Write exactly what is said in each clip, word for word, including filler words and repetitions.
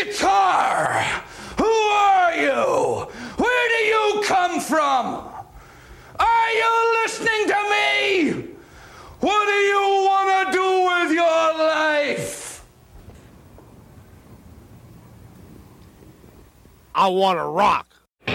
guitar? Who are you? Where do you come from? Are you listening to me? What do you want to do with your life? I want to rock.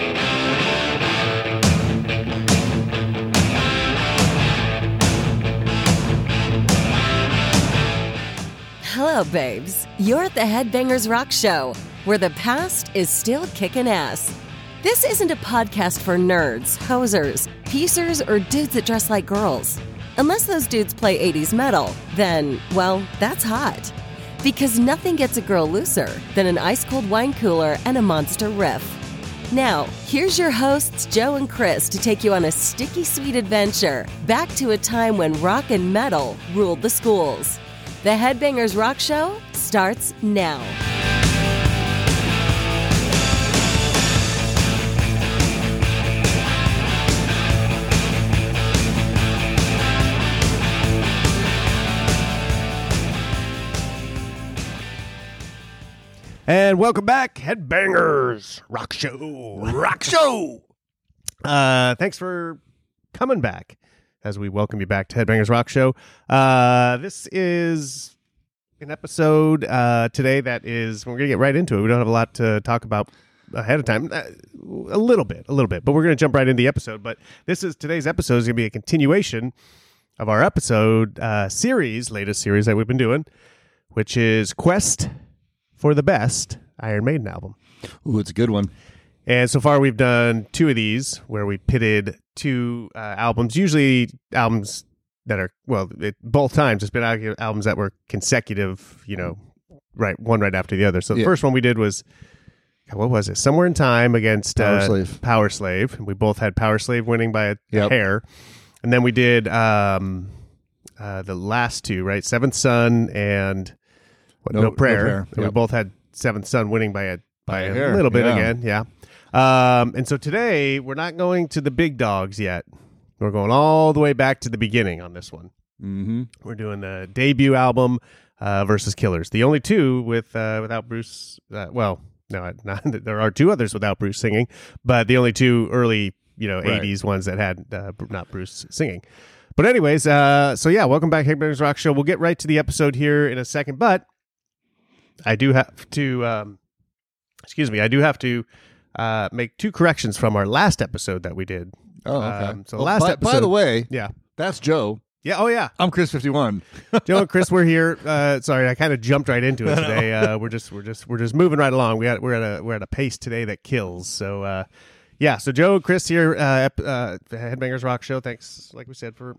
Hello, babes. You're at the Headbangers Rock Show, where the past is still kicking ass. This isn't a podcast for nerds, hosers, piecers, or dudes that dress like girls. Unless those dudes play eighties metal, then, well, that's hot. Because nothing gets a girl looser than an ice-cold wine cooler and a monster riff. Now, here's your hosts, Joe and Chris, to take you on a sticky sweet adventure back to a time when rock and metal ruled the schools. The Headbangers Rock Show starts now. And welcome back, Headbangers Rock Show. Rock Show. Uh, thanks for coming back as we welcome you back to Headbangers Rock Show. Uh, this is an episode uh, today that is, we're going to get right into it. We don't have a lot to talk about ahead of time. Uh, a little bit, a little bit, but we're going to jump right into the episode. But this is, today's episode is going to be a continuation of our episode uh, series, latest series that we've been doing, which is Quest for the Best Iron Maiden album. Ooh, it's a good one. And so far we've done two of these where we pitted two uh, albums, usually albums that are, well, it, both times it's been al- albums that were consecutive, you know, right, one right after the other. So the Yeah. first one we did was, what was it? Somewhere in Time against Power uh, Slave. Power Slave. And we both had Power Slave winning by a, Yep. a hair. And then we did um, uh, the last two, right? Seventh Son and what, No- no, No Prayer. Prayer, And we yep. both had Seventh Son winning by a by, By a a, hair, little bit yeah. again, yeah. Um, and so today we're not going to the big dogs yet. We're going all the way back to the beginning on this one. Mm-hmm. We're doing the debut album uh, versus Killers, the only two with uh, without Bruce. Uh, well, no, not, there are two others without Bruce singing, but the only two early, you know, Right. eighties ones that had uh, not Bruce singing. But anyways, uh, so yeah, welcome back, Headbangers Rock Show. We'll get right to the episode here in a second, but I do have to. Um, excuse me, I do have to. Uh, make two corrections from our last episode that we did. Oh, okay. Um, so Well, last by, episode, by the way, yeah, that's Joe. yeah, oh yeah, I'm Chris fifty-one. Joe and Chris, we're here. Uh, sorry, I kind of jumped right into it today. Uh, we're just, we're just, we're just moving right along. We got, we're at a, we're at a pace today that kills. So, uh, yeah. So Joe, Chris here, uh, ep- uh, the Headbangers Rock Show. Thanks, like we said, for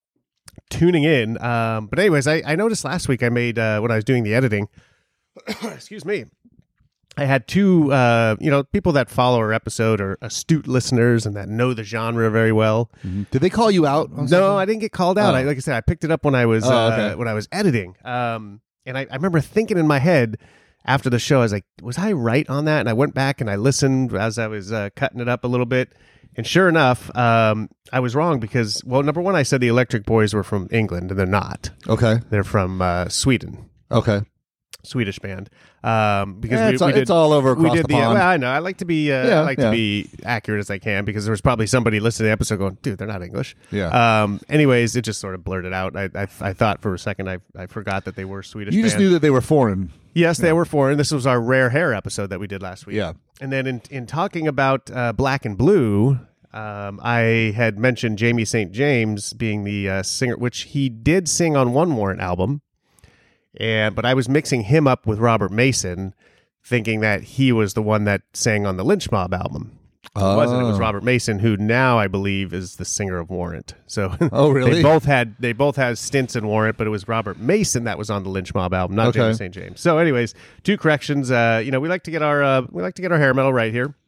tuning in. Um, but anyways, I, I noticed last week I made uh, when I was doing the editing. excuse me. I had two, uh, you know, people that follow our episode are astute listeners and that know the genre very well. Mm-hmm. Did they call you out? on No, something? I didn't get called out. Oh. I, like I said, I picked it up when I was Oh, uh, okay. when I was editing. Um, and I, I remember thinking in my head after the show, I was like, "Was I right on that?" And I went back and I listened as I was uh, cutting it up a little bit. And sure enough, um, I was wrong because, well, number one, I said the Electric Boys were from England, and they're not. Okay. They're from uh, Sweden. Okay. Swedish band. Um, because Yeah, we, it's, we all, did, it's all over we across did the the. pond. Well, I know. I like to be. Uh, Yeah, I like yeah. to be accurate as I can because there was probably somebody listening to the episode going, "Dude, they're not English." Yeah. Um. Anyways, it just sort of blurted out. I I, I thought for a second I I forgot that they were Swedish. you just band. knew that they were foreign. Yes, they were foreign. This was our Rare Hair episode that we did last week. Yeah. And then in in talking about uh, Black and Blue, um, I had mentioned Jamie Saint James being the uh, singer, which he did sing on one Warrant album. And but I was mixing him up with Robert Mason, thinking that he was the one that sang on the Lynch Mob album. It wasn't. It was Oh. Robert Mason, who now I believe is the singer of Warrant. So Oh, really? they both had they both had stints in Warrant, but it was Robert Mason that was on the Lynch Mob album, not Okay. Jamie Saint James. So, anyways, two corrections. Uh, you know, we like to get our uh, we like to get our hair metal right here.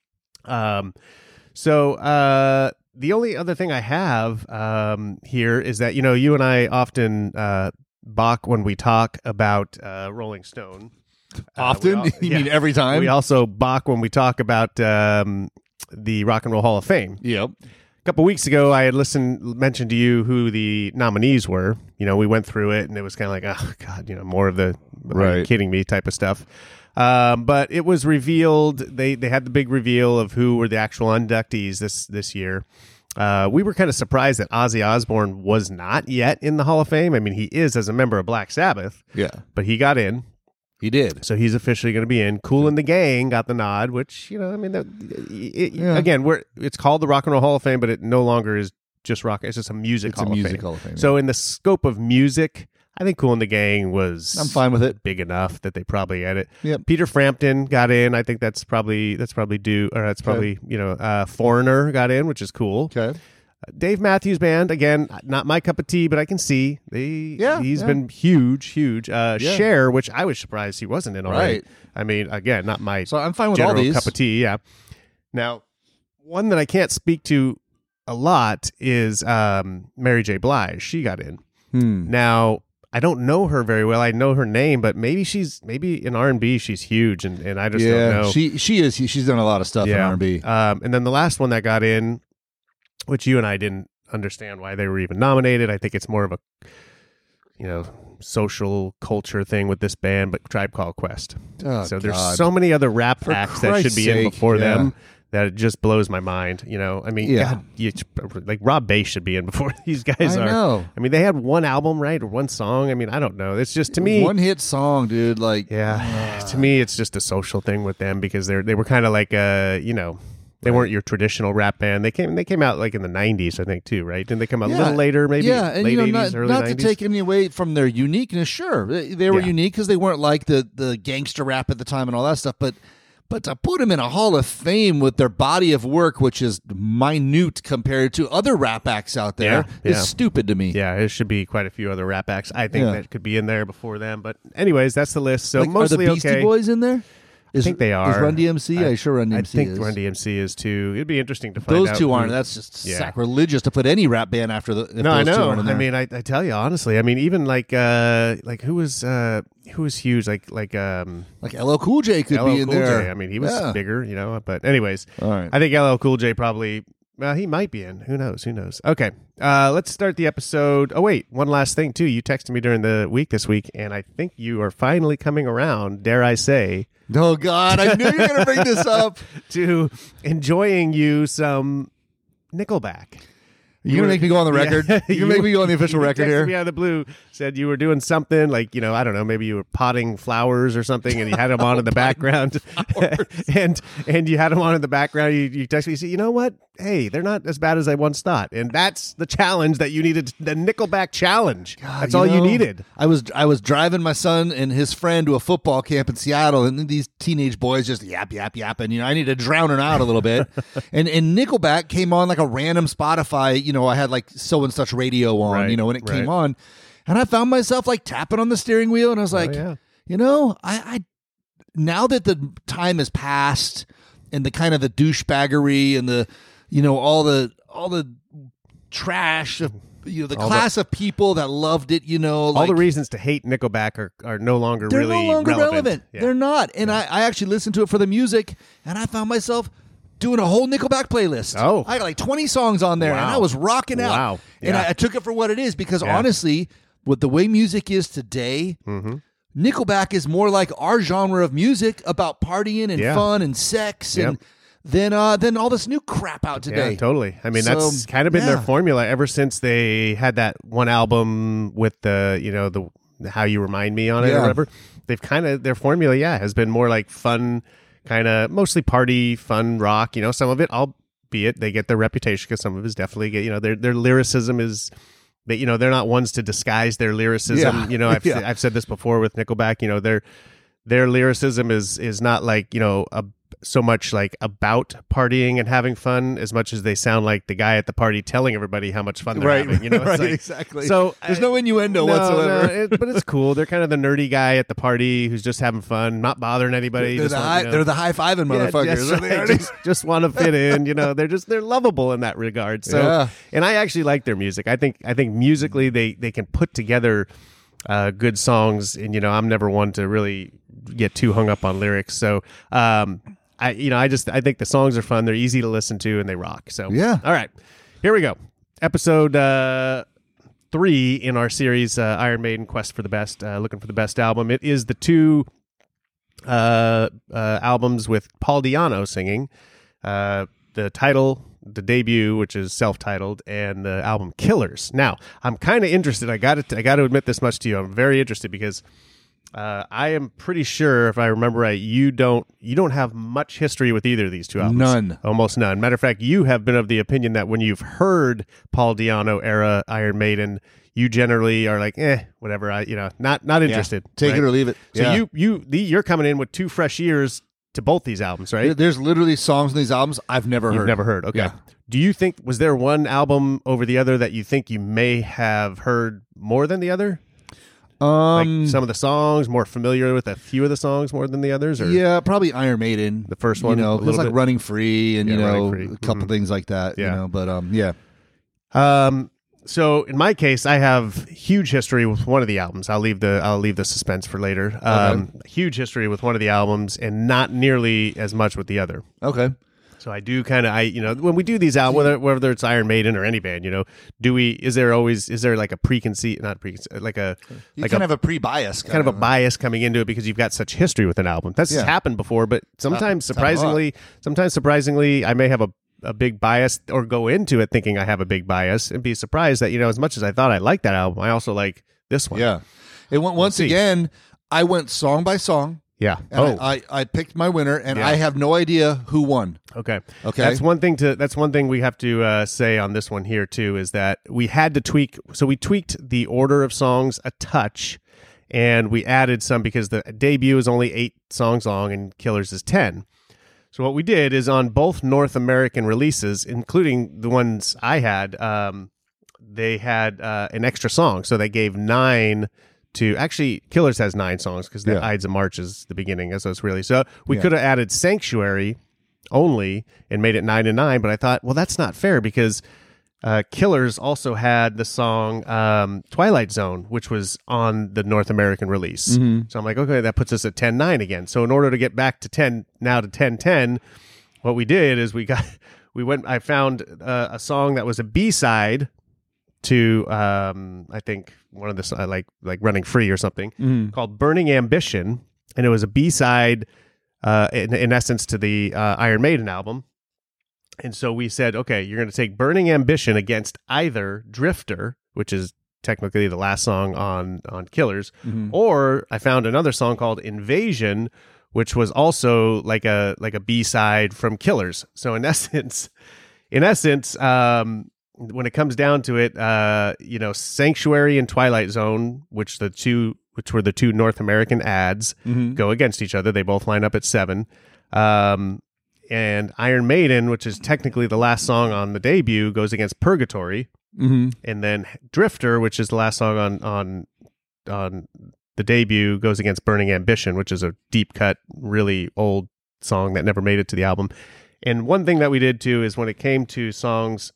Um, so uh, the only other thing I have um here is that you know you and I often uh balk when we talk about uh Rolling Stone. Uh, Often? we al- You yeah. mean every time? We also balk when we talk about um, the Rock and Roll Hall of Fame. Yep. A couple weeks ago, I had listened, mentioned to you who the nominees were. You know, we went through it, and it was kind of like, oh, God, you know, more of the, are you Right. kidding me type of stuff. Um, but it was revealed. They they had the big reveal of who were the actual inductees this this year. Uh, we were kind of surprised that Ozzy Osbourne was not yet in the Hall of Fame. I mean, he is as a member of Black Sabbath. Yeah. But he got in. He did. So he's officially going to be in. Kool and the Gang got the nod, which, you know, I mean, that, it, Yeah. again, we're it's called the Rock and Roll Hall of Fame, but it no longer is just rock. It's just a music It's Hall a of music Fame. Hall of Fame. So in the scope of music, I think Kool and the Gang was I'm fine with it. big enough that they probably had it. Yep. Peter Frampton got in. I think that's probably that's probably due, or that's probably, you know, uh, Foreigner got in, which is cool. Okay. Dave Matthews Band, again, not my cup of tea, but I can see they Yeah, he's yeah. been huge, huge. Uh, Yeah. Cher, which I was surprised he wasn't in already. Right. I mean, again, not my So I'm fine with all general these. cup of tea. Yeah. Now, one that I can't speak to a lot is um, Mary J. Blige. She got in. Hmm. Now, I don't know her very well. I know her name, but maybe she's maybe in R and B she's huge, and, and I just yeah, don't know. she she is. She's done a lot of stuff in R and B. Um, and then the last one that got in, which you and I didn't understand why they were even nominated. I think it's more of a, you know, social culture thing with this band, but Tribe Called Quest. Oh, so there's God. so many other rap For acts that should Christ's be in sake, before yeah. them that it just blows my mind. You know, I mean, Yeah. God, you, like Rob Bass should be in before these guys I are. know. I mean, they had one album, right, or one song. I mean, I don't know. It's just to me one hit song, dude. Like, yeah, to me, it's just a social thing with them because they're they were kind of like uh you know they weren't your traditional rap band. They came they came out like in the nineties, I think, too, right? Didn't they come out Yeah. a little later, maybe yeah, and late you know, eighties, not, early not nineties? to take any away from their uniqueness. Sure, they, they were Yeah. unique because they weren't like the the gangster rap at the time and all that stuff. But but to put them in a Hall of Fame with their body of work, which is minute compared to other rap acts out there, Yeah, is yeah. stupid to me. Yeah, it should be quite a few other rap acts. I think Yeah. that could be in there before them. But anyways, that's the list. So Like, mostly are the Beastie okay. Boys in there? Is, I think they are. Is Run D M C? I, I, sure Run D M C I think is. Run D M C is too. It'd be interesting to find Those out two who- aren't. That's just Yeah. sacrilegious to put any rap band after the. If No, I those two know. aren't in I there. mean, I, I tell you honestly. I mean, even like uh like who was uh who was huge? Like like um like L L Cool J could L L be in Cool there. J. I mean, he was Yeah. bigger, you know. But anyways, All right. I think L L Cool J probably. Well, he might be in. Who knows? Who knows? Okay, uh, let's start the episode. Oh wait, one last thing too. You texted me during the week this week, and I think you are finally coming around. Dare I say? Oh God, I knew you were going to bring this up. To enjoying you some Nickelback. You're going to make me go on the record? Yeah. You're going to make me go on the official You record texted here? me out of the blue, said you were doing something like, you know, I don't know, maybe you were potting flowers or something, and you had them on in the background, and and you had them on in the background. You, you texted me, you said, you know what? Hey, they're not as bad as I once thought, and that's the challenge that you needed, the Nickelback challenge. That's all you know, needed. I was I was driving my son and his friend to a football camp in Seattle, and these teenage boys just yap yap yap, and you know I need to drown it out a little bit. and and Nickelback came on like a random Spotify. You know, I had like so and such radio on. Right, you know, when it came right. on, and I found myself like tapping on the steering wheel, and I was like, yeah. you know, I, I now that the time has passed, and the kind of the douchebaggery and the you know all the all the trash of you know the All class of people that loved it, you know, All like, the reasons to hate Nickelback are, are no longer they're really no longer relevant. relevant. Yeah. They're not. And I, I actually listened to it for the music, and I found myself doing a whole Nickelback playlist. Oh. I got like twenty songs on there, and Wow. I was rocking out. Wow. And Yeah. I, I took it for what it is because Yeah. honestly, with the way music is today, Mm-hmm. Nickelback is more like our genre of music about partying and Yeah. fun and sex Yep. and than uh than all this new crap out today. Yeah, totally. I mean, So, that's kind of been yeah. their formula ever since they had that one album with the, you know, the How You Remind Me on it Yeah. or whatever. They've kind of, their formula, yeah, has been more like fun, kind of mostly party, fun rock. You know, some of it, albeit they get their reputation because some of it is definitely, get, you know, their their lyricism is, they, you know, they're not ones to disguise their lyricism. Yeah. You know, I've Yeah. I've said this before with Nickelback. You know, their their lyricism is is not like, you know, a so much like about partying and having fun as much as they sound like the guy at the party telling everybody how much fun they're Right, having. You know, It's right, like- exactly. So There's I- no innuendo no, whatsoever. no, it- but it's cool. They're kind of the nerdy guy at the party who's just having fun, not bothering anybody. They're just the, want, high, you know- they're the high fiving yeah, motherfuckers. just, right. just, just want to fit in. You know, they're just they're lovable in that regard. So, Yeah. and I actually like their music. I think I think musically they they can put together uh, good songs. And you know, I'm never one to really get too hung up on lyrics. So, um, I you know I just I think the songs are fun. They're easy to listen to and they rock. So Yeah. all right, here we go. Episode uh, three in our series, uh, Iron Maiden Quest for the Best, uh, looking for the best album. It is the two uh, uh, albums with Paul Di'Anno singing. Uh, the title, the debut, which is self-titled, and the album Killers. Now, I'm kind of interested. I got to I got to admit this much to you. I'm very interested because uh, I am pretty sure, if I remember right, you don't you don't have much history with either of these two albums. None. Almost none. Matter of fact, you have been of the opinion that when you've heard Paul Di'Anno era Iron Maiden, you generally are like, eh, whatever. I, you know, not not interested. Yeah. Take right? it or leave it. So Yeah. you you the, you're coming in with two fresh ears to both these albums, right? There's literally songs in these albums I've never You've heard. never heard. Okay. Yeah. Do you think, was there one album over the other that you think you may have heard more than the other? Um, Like some of the songs, more familiar with a few of the songs more than the others? Or? yeah, probably Iron Maiden. The first one, you know, a it's little like bit? Running Free, and Yeah, you Running know, Free. a couple Mhm. things like that. Yeah. You know, but um, yeah. Um, so in my case, I have huge history with one of the albums. I'll leave the I'll leave the suspense for later. Um, huge history with one of the albums, and not nearly as much with the other. Okay. So I do kind of I you know when we do these albums, whether whether it's Iron Maiden or any band, you know, do we is there always is there like a preconceived not preconceived like a You like kind a, of have a pre-bias. kind of a bias coming into it because you've got such history with an album. That's Yeah. happened before, but sometimes Uh, it's happened a lot. surprisingly, sometimes surprisingly, I may have a, a big bias or go into it thinking I have a big bias and be surprised that, you know, as much as I thought I liked that album, I also like this one. Yeah. It went once see. again. I went song by song. Yeah. And Oh, I, I, I picked my winner, and Yeah. I have no idea who won. okay. Okay. That's one thing to, that's one thing we have to uh, say on this one here too, is that we had to tweak. So we tweaked the order of songs a touch, and we added some because the debut is only eight songs long and Killers is ten. So what we did is on both North American releases, including the ones I had, um, they had uh, an extra song. So they gave nine to, actually, Killers has nine songs because the Yeah. Ides of March is the beginning. So it's really, so we Yeah. could have added Sanctuary only and made it nine and nine. But I thought, well, that's not fair because uh, Killers also had the song um, Twilight Zone, which was on the North American release. Mm-hmm. So I'm like, okay, that puts us at ten nine again. So in order to get back to ten, now to ten ten, what we did is we got, we went, I found uh, a song that was a B-side to, um, I think one of the, uh, like, like Running Free or something, Mm-hmm. called Burning Ambition. And it was a B-side, uh, in, in essence, to the uh, Iron Maiden album. And so we said, okay, you're going to take Burning Ambition against either Drifter, which is technically the last song on, on Killers, Mm-hmm. or I found another song called Invasion, which was also like a like a B-side from Killers. So in essence, in essence, um, when it comes down to it, uh, you know, Sanctuary and Twilight Zone, which the two which were the two North American ads, Mm-hmm. go against each other. They both line up at seven. Um, and Iron Maiden, which is technically the last song on the debut, goes against Purgatory. Mm-hmm. And then Drifter, which is the last song on on on the debut, goes against Burning Ambition, which is a deep cut, really old song that never made it to the album. And one thing that we did too is when it came to songs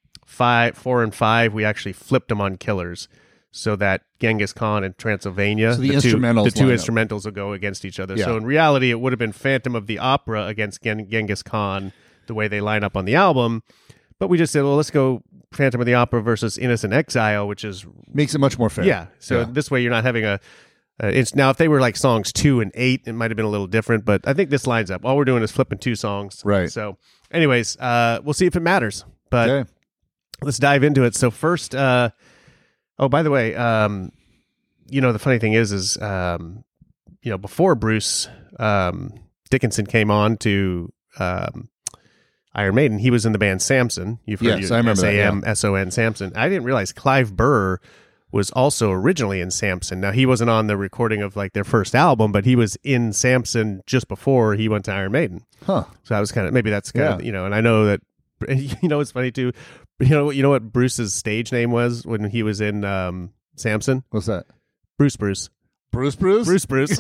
five, four, and five, we actually flipped them on Killers, so that Genghis Khan and Transylvania, So the two, instrumentals the two line up. instrumentals will go against each other. Yeah. So in reality, it would have been Phantom of the Opera against Gen- Genghis Khan, the way they line up on the album. But we just said, well, let's go Phantom of the Opera versus Innocent Exile, which is Makes it much more fair. yeah. So Yeah. this way, you're not having a. Uh, it's now if they were like songs two and eight, it might have been a little different. But I think this lines up. All we're doing is flipping two songs. Right. So, anyways, uh, we'll see if it matters. But Okay. let's dive into it. So first, uh, oh, by the way, um, you know the funny thing is, is um, you know before Bruce um, Dickinson came on to um, Iron Maiden, he was in the band Samson. You've heard Yes, your I remember S that, A yeah. M S O N Samson. I didn't realize Clive Burr was also originally in Samson. Now he wasn't on the recording of like their first album, but he was in Samson just before he went to Iron Maiden. Huh. So that was kind of maybe that's kind Yeah. of you know, and I know that you know it's funny too. You know, you know what Bruce's stage name was when he was in um, Samson? What's that? Bruce Bruce. Bruce Bruce? Bruce Bruce.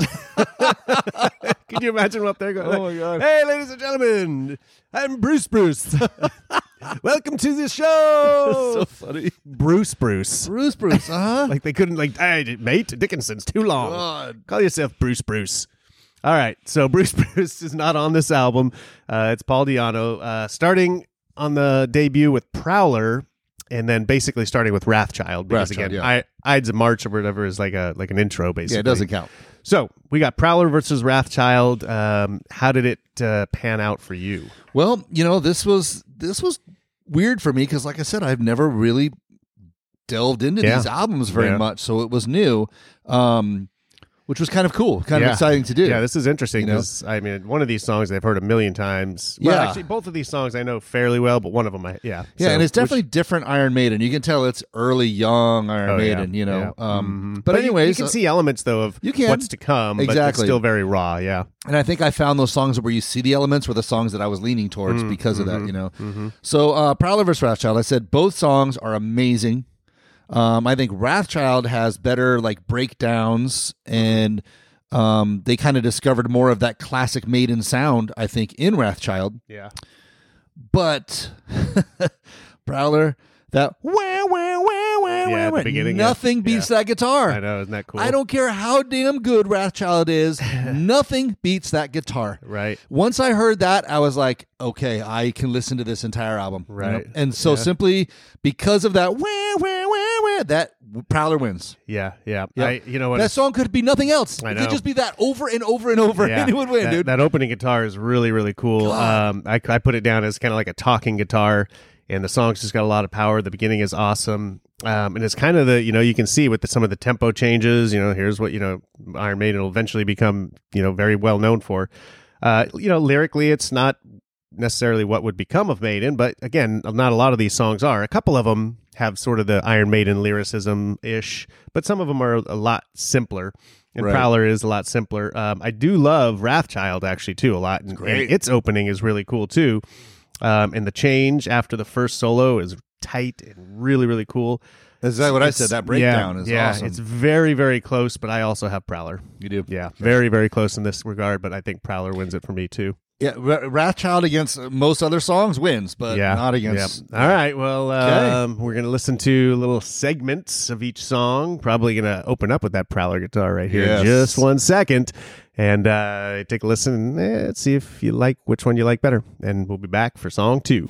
Can you imagine what they're going? Oh, my God. Hey, ladies and gentlemen, I'm Bruce Bruce. Welcome to the show. So funny. Bruce Bruce. Bruce Bruce, uh-huh. Like they couldn't like, hey, mate, Dickinson's too long. God. Call yourself Bruce Bruce. All right, so Bruce Bruce is not on this album. Uh, it's Paul Di'Anno, uh, starting on the debut with Prowler, and then basically starting with Wrathchild. Because Wrathchild, again, yeah. I, Ides of March or whatever is like a like an intro, basically. Yeah, it doesn't count. So we got Prowler versus Wrathchild. Um, how did it uh, pan out for you? Well, you know, this was this was weird for me because, like I said, I've never really delved into Yeah. these albums very Yeah. much, so it was new, um, which was kind of cool, kind Yeah. of exciting to do. Yeah, this is interesting You know? because I mean, one of these songs I've heard a million times. Well, Yeah. actually, both of these songs I know fairly well, but one of them, I yeah, Yeah, So, and it's definitely which- different Iron Maiden. You can tell it's early, young Iron oh, yeah, Maiden. You know, yeah. um, Mhm. but, you- anyways, you, can uh, see elements though of you can. what's to come. but it's Exactly. still very raw. Yeah, and I think I found those songs where you see the elements were the songs that I was leaning towards Mm, because of mm-hmm, that. You know, so uh, Prowler versus Wrathchild. I said both songs are amazing. Um, I think Wrathchild has better like breakdowns, and um, they kind of discovered more of that classic Maiden sound. I think in Wrathchild, yeah, but Prowler, that wah, wah, wah, wah, Yeah, wah, at the wah, beginning, yeah. nothing beats that guitar. I know, isn't that cool? I don't care how damn good Wrathchild is, nothing beats that guitar. Right. Once I heard that, I was like, okay, I can listen to this entire album. you know? Right. And so Yeah. simply because of that, wah, wah, wah, wah, that Prowler wins. Yeah, yeah. Yep. I, you know what? That song could be nothing else. I it know. could just be that over and over and over, Yeah, and it would win, that, dude. that opening guitar is really, really cool. God. Um, I, I put it down as kind of like a talking guitar, and the song's just got a lot of power. The beginning is awesome, um, and it's kind of the, you know, you can see with the, some of the tempo changes. You know, here's what, you know, Iron Maiden will eventually become, you know, very well known for. Uh, you know, lyrically, it's not necessarily what would become of Maiden, but again, not a lot of these songs are. A couple of them have sort of the Iron Maiden lyricism ish, but some of them are a lot simpler. And Right. Prowler is a lot simpler. Um, I do love Wrathchild actually too a lot, and, great. and its opening is really cool too. Um, and the change after the first solo is tight and really, really cool. That's exactly what I It's- said. That breakdown yeah, is yeah, awesome. it's very, very close, but I also have Prowler. You do. Yeah, very, very close in this regard, but I think Prowler wins it for me too. Yeah, Wra- Wrathchild against most other songs wins, but yeah, not against. yeah. All right, well, Okay. um, we're going to listen to little segments of each song. Probably going to open up with that Prowler guitar right here Yes. in just one second. And uh, take a listen. Eh, see if you like which one you like better. And we'll be back for song two.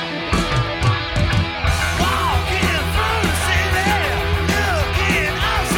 Walking through the city, looking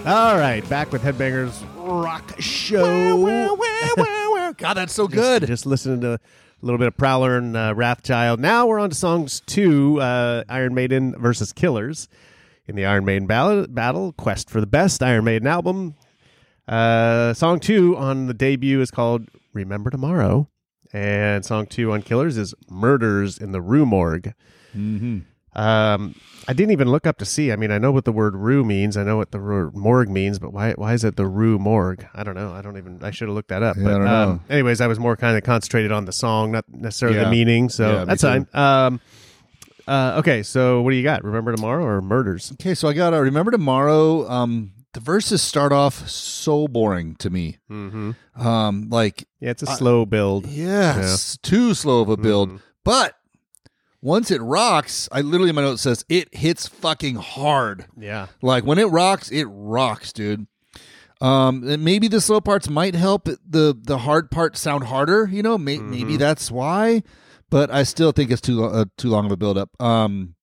All right, back with Headbangers Rock Show. God, that's so Just- good. Just, listening to a little bit of Prowler and uh, Wrathchild. Now we're on to songs two, uh, Iron Maiden versus Killers. In the Iron Maiden battle, battle, Quest for the Best Iron Maiden album. Uh, song two on the debut is called Remember Tomorrow. And song two on Killers is Murders in the Rue Morgue. Mm-hmm. Um, I didn't even look up to see. I mean, I know what the word rue means. I know what the word morgue means, but why why is it the Rue Morgue? I don't know. I don't even, I should have looked that up. Yeah, but I don't um, know. anyways, I was more kind of concentrated on the song, not necessarily Yeah. the meaning. So Yeah, me that's too. fine. Um, uh, okay, so what do you got? Remember Tomorrow or Murders? Okay, so I got to Remember Tomorrow. Um, the verses start off so boring to me. Mm-hmm. Um, like, Yeah, it's a I- slow build. yes, too slow of a build. Mhm. But once it rocks, I literally, my note says, it hits fucking hard. Yeah. Like, when it rocks, it rocks, dude. Um, and maybe the slow parts might help it- the the hard parts sound harder. You know, May- maybe that's why. But I still think it's too lo- uh, too long of a build up. Um,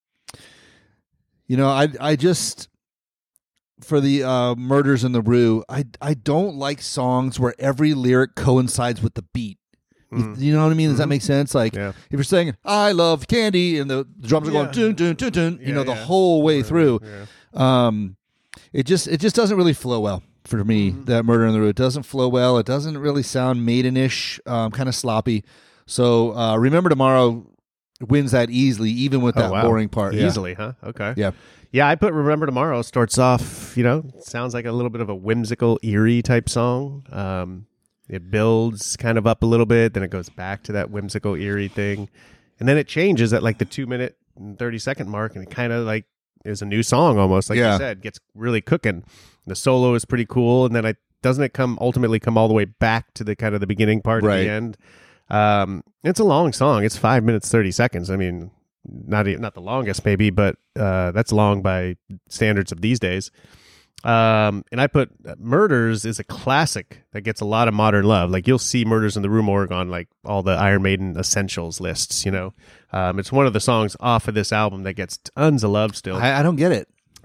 you know, I I just for the uh, Murders in the Rue, I I don't like songs where every lyric coincides with the beat. You- You know what I mean? Does that make sense? Like, Yeah. if you're saying "I love candy" and the drums are going Yeah. dun dun dun dun, you Yeah, know, the yeah. whole way through, Yeah. um, it just it just doesn't really flow well for me. Mm-hmm. That Murder in the Rue, it doesn't flow well. It doesn't really sound maidenish, um, kind of sloppy. So, uh, Remember Tomorrow wins that easily, even with that Oh, wow. boring part. Yeah. Easily, huh? Okay. Yeah. Yeah, I put Remember Tomorrow. Starts off, you know, sounds like a little bit of a whimsical, eerie type song. Um, it builds kind of up a little bit, then it goes back to that whimsical, eerie thing. And then it changes at like the two minute and thirty second mark, and it kind of like is a new song almost, like Yeah. you said, gets really cooking. The solo is pretty cool, and then I doesn't it come ultimately come all the way back to the kind of the beginning part Right. at the end. Um, it's a long song. It's five minutes thirty seconds. I mean, not even, not the longest maybe, but uh, that's long by standards of these days. Um, and I put Murders is a classic that gets a lot of modern love. Like you'll see Murders in the Rue Morgue on like all the Iron Maiden essentials lists. You know, um, it's one of the songs off of this album that gets tons of love still. I, I don't get it.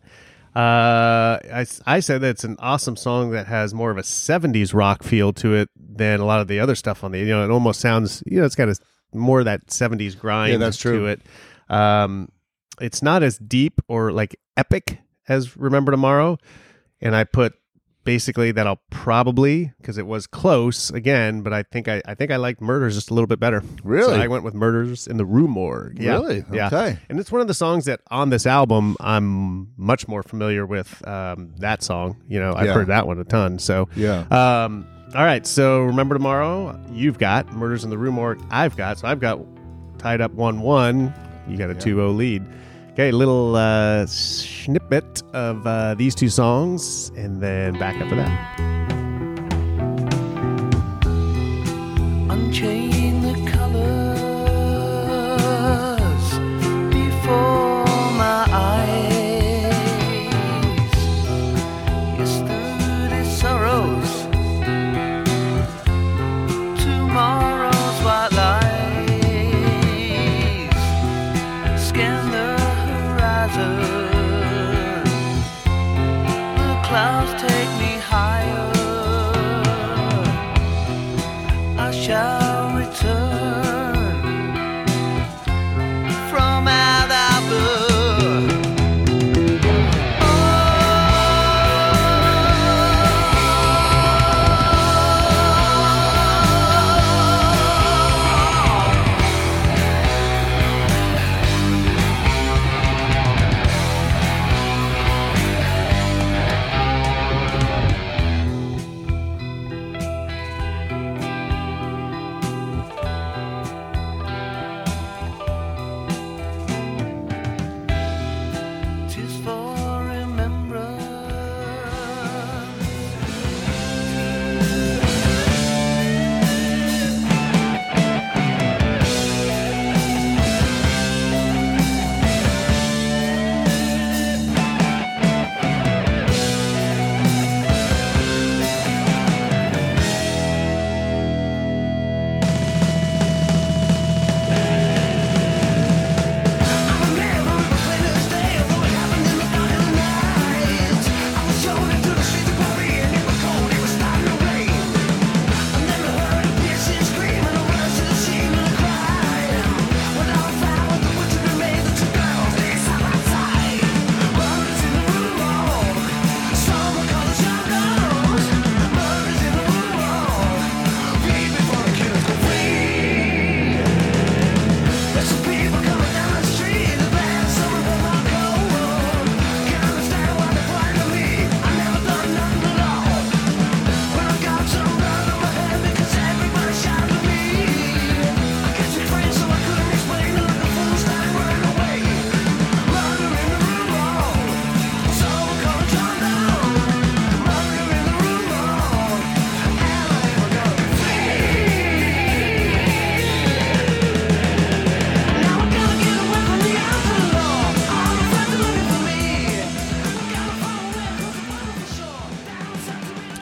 Uh, I, I said that it's an awesome song that has more of a seventies rock feel to it than a lot of the other stuff on the, you know, it almost sounds, you know, it's got a, more of that seventies grind Yeah, that's true. to it. Um, it's not as deep or like epic as Remember Tomorrow. And I put basically that I'll probably, because it was close again, but I think I, I think I liked Murders just a little bit better. Really? So I went with Murders in the Rue Morgue. Yeah. Really? Yeah. Okay. And it's one of the songs that on this album I'm much more familiar with. Um, that song, you know, I've Yeah. heard that one a ton. So Yeah. Um, all right. So Remember Tomorrow, you've got Murders in the Rue Morgue. I've got so I've got tied up one one. You got a two oh lead. Okay, little uh, snippet of uh, these two songs, and then back after that. Unchain the colors before my eyes. Yesterday's sorrows, tomorrow's white lies. Scan the horizon. The clouds take me higher. I shall return from out of the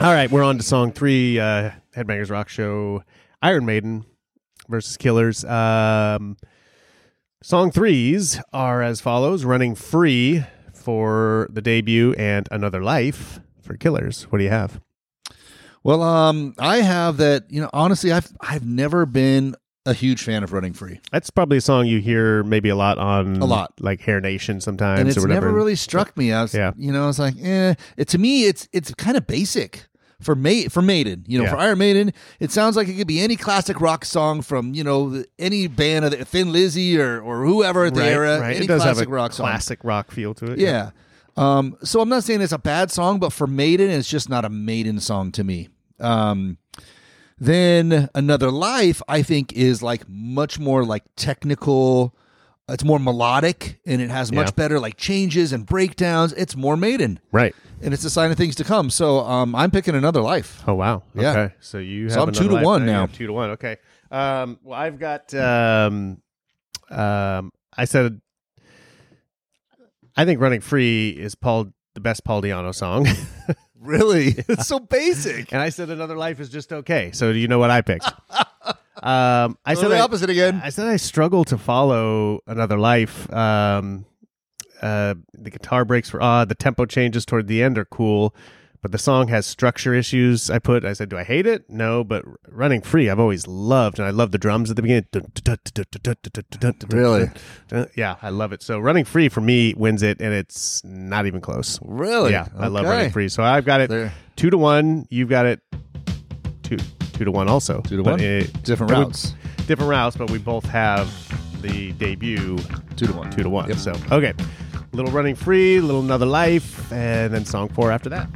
All right, we're on to song three, uh, Headbangers Rock Show, Iron Maiden versus Killers. Um, song threes are as follows: Running Free for the debut and Another Life for Killers. What do you have? Well, um, I have that, you know, honestly, I've I've never been a huge fan of Running Free. That's probably a song you hear maybe a lot on A lot. like Hair Nation sometimes And it's or whatever. never really struck me. I was, Yeah. you know, I was like, eh. It, to me, it's it's kind of basic for Ma- for Maiden. You know, Yeah. for Iron Maiden, it sounds like it could be any classic rock song from, you know, the, any band of the Thin Lizzy or or whoever at the right, era. right. Any It does have classic a rock song. classic rock feel to it. Yeah. Um, so I'm not saying it's a bad song, but for Maiden, it's just not a Maiden song to me. Um, then Another Life, I think, is like much more like technical. It's more melodic, and it has much Yeah. better like changes and breakdowns. It's more Maiden, Right. and it's a sign of things to come. So um, I'm picking Another Life. Oh wow. Yeah. Okay. So you have So I'm Another two to Life one You now. have Two to one. Okay. Um, well, I've got. Um, um, I said. I think "Running Free" is Paul the best Paul Di'Anno song, Really, it's so basic. and I said "Another Life" is just okay. So do you know what I picked? um, I So said the I- opposite again. I said I struggle to follow Another Life. Um, uh, the guitar breaks were odd. The tempo changes toward the end are cool, but the song has structure issues. I put. I said, do I hate it? No, but Running Free, I've always loved, and I love the drums at the beginning. Really? Yeah, I love it. So Running Free for me wins it, and it's not even close. Really? Yeah, I love Okay. Running Free. So I've got it There. two to one. You've got it two two to one also. Two to But one? it- Different but we- routes. different routes, but we both have the debut Two to one. two to one. Yep. So okay, little Running Free, little Another Life, and then song four after that.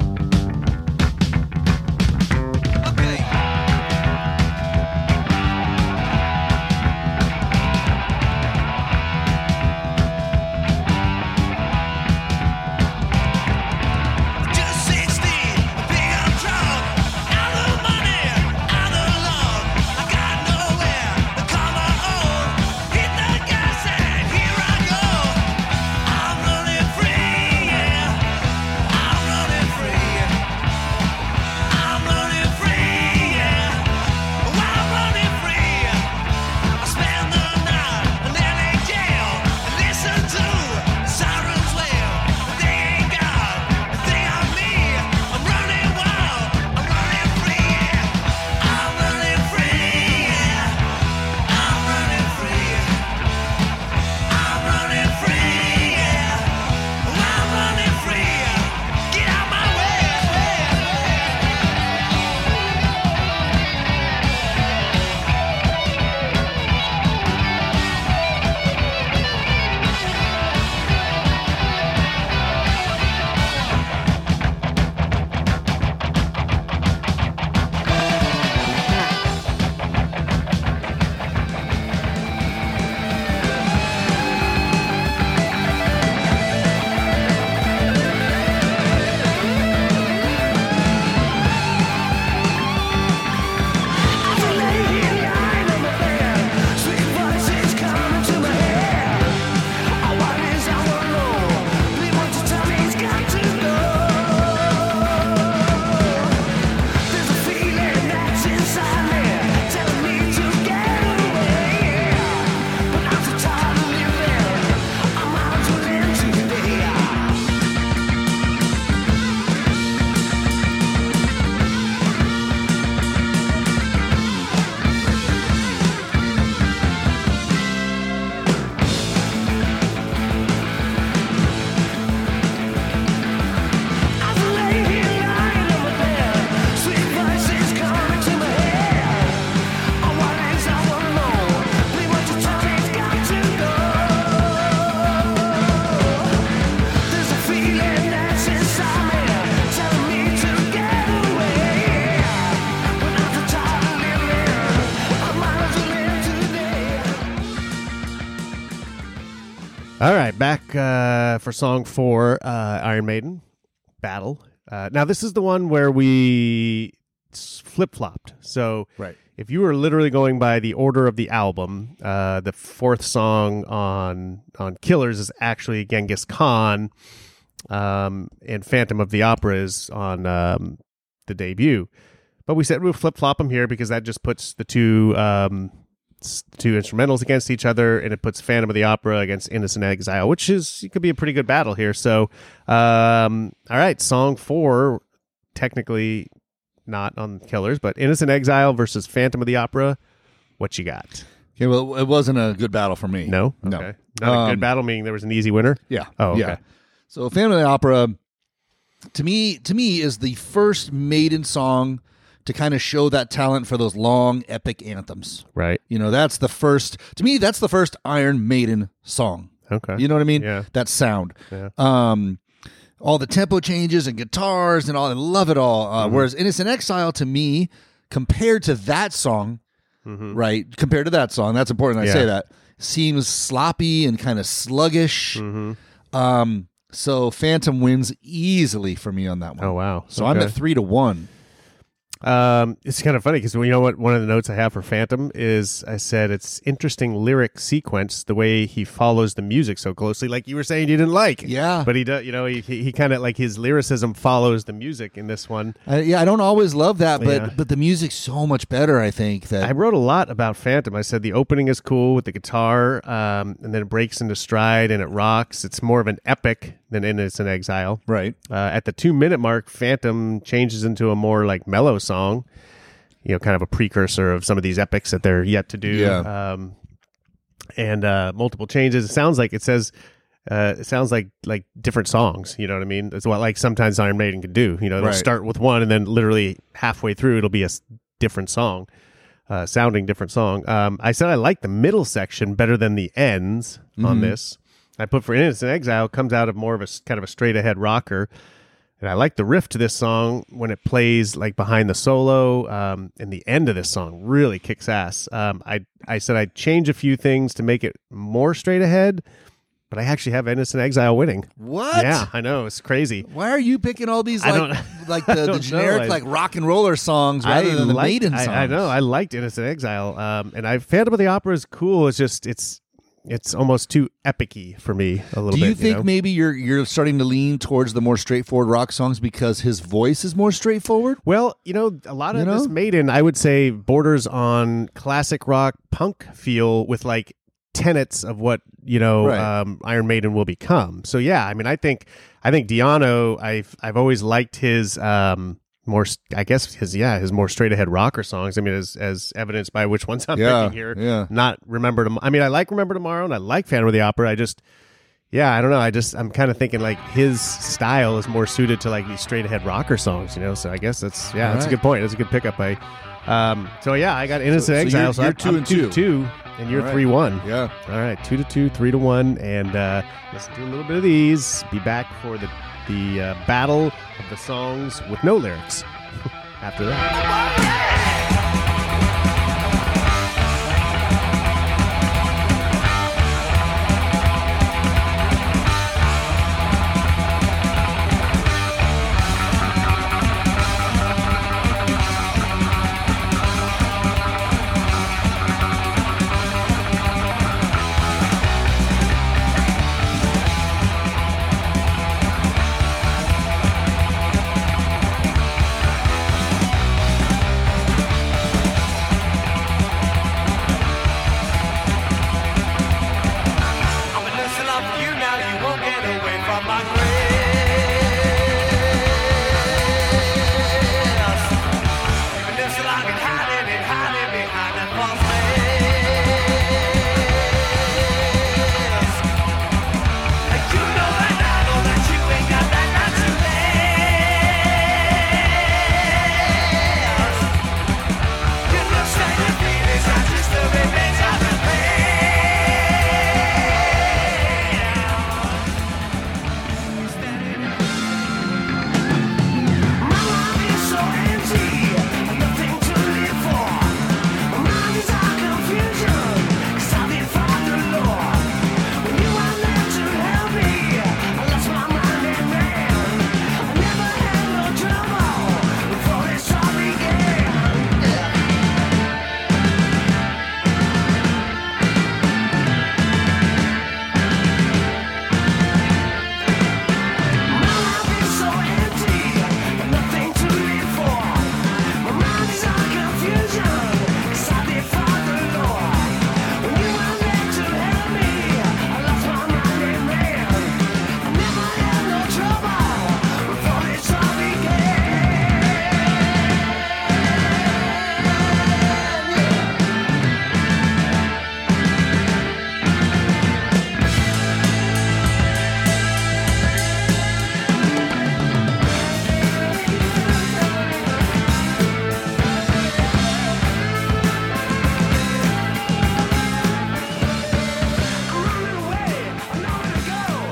Just sixteen, big I'm drunk, out of money, out of love. I got nowhere to call my own. Hit the gas and here I go. I'm running free, yeah. I'm running free. I'm running free, yeah. Oh, I'm running free. I spend the night in L A jail and listen to sirens wail. They ain't got a thing on me. I'm running wild. I'm running free. Yeah. I'm running free. Yeah. I'm running free. I'm running free. Yeah. Oh, I'm running free. Get out my way. All right, back uh, for song four, uh, Iron Maiden, Battle. Uh, now, this is the one where we flip flopped. So, Right. if you were literally going by the order of the album, uh, the fourth song on on Killers is actually Genghis Khan, um, and Phantom of the Opera is on um, the debut. But we said we'll flip flop them here because that just puts the two um, s- two instrumentals against each other, and it puts Phantom of the Opera against Innocent Exile, which is it could be a pretty good battle here. So, um, all right, song four, technically not on Killers, but Innocent Exile versus Phantom of the Opera. What you got? Okay, well, it wasn't a good battle for me. No, No. okay. Not a Um, good battle, meaning there was an easy winner. Yeah. Oh, okay. yeah. So Phantom of the Opera, to me, to me, is the first Maiden song to kind of show that talent for those long, epic anthems. Right. You know, that's the first, to me, that's the first Iron Maiden song. Okay. You know what I mean? Yeah. That sound. Yeah. Um, all the tempo changes and guitars and all, I love it all. Uh, Mm-hmm. Whereas Innocent Exile, to me, compared to that song, right, compared to that song, that's important I Mm-hmm. Yeah. say that, seems sloppy and kind of sluggish. Mm-hmm. Um, so Phantom wins easily for me on that one. Oh, wow. So I'm Okay. at three to one. Um, it's kind of funny because you know what? One of the notes I have for Phantom is I said it's interesting lyric sequence the way he follows the music so closely, like you were saying you didn't like. Yeah. but he does. You know, he he, he kind of like his lyricism follows the music in this one. I, yeah, I don't always love that, but Yeah. but the music's so much better. I think that I wrote a lot about Phantom. I said the opening is cool with the guitar, um, and then it breaks into stride and it rocks. It's more of an epic than Innocent Exile. right. Uh, at the two minute mark, Phantom changes into a more like mellow song, you know, kind of a precursor of some of these epics that they're yet to do. Yeah. Um, and uh, multiple changes. It sounds like it says, uh, it sounds like like different songs. You know what I mean? It's what like sometimes Iron Maiden can do. You know, they'll Right. start with one and then literally halfway through it'll be a s- different song, uh, sounding different song. Um, I said I like the middle section better than the ends on this. I put for Innocent Exile comes out of more of a s- kind of a straight ahead rocker. And I like the riff to this song when it plays like behind the solo. Um, and the end of this song really kicks ass. Um, I I said I'd change a few things to make it more straight ahead, but I actually have Innocent Exile winning. What? Yeah, I know. It's crazy. Why are you picking all these I like don't- like I the, the don't generic know. I- like rock and roller songs rather than the liked- Maiden I, songs? I know. I liked Innocent Exile. Um, and I Phantom of the Opera is cool. It's just it's it's almost too epic-y for me a little Do bit. you think know? maybe you're you're starting to lean towards the more straightforward rock songs because his voice is more straightforward? Well, you know, a lot of You know? this Maiden, I would say, borders on classic rock punk feel with like tenets of what you know Right. um, Iron Maiden will become. So yeah, I mean, I think I think Di'Anno, I've I've always liked his um, more, I guess his yeah his more straight ahead rocker songs. I mean, as as evidenced by which ones I'm Yeah, picking here. yeah. Not Remember to. I mean, I like Remember Tomorrow, and I like Phantom of the Opera. I just. Yeah, I don't know. I just I'm kind of thinking like his style is more suited to like these straight ahead rocker songs, you know. So I guess that's yeah, that's a right. good point. That's a good pickup. I um, so yeah, I got Innocent So- so Exile. you're- so you're I'm- two I'm and two, two. to two, and you're All right. three one. Yeah. All right, two to two, three to one, and uh, let's do a little bit of these. Be back for the the uh, battle of the songs with no lyrics. After that.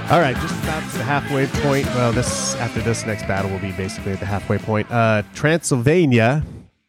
All right, just about to the halfway point. Well, this after this next battle will be basically at the halfway point. Uh, Transylvania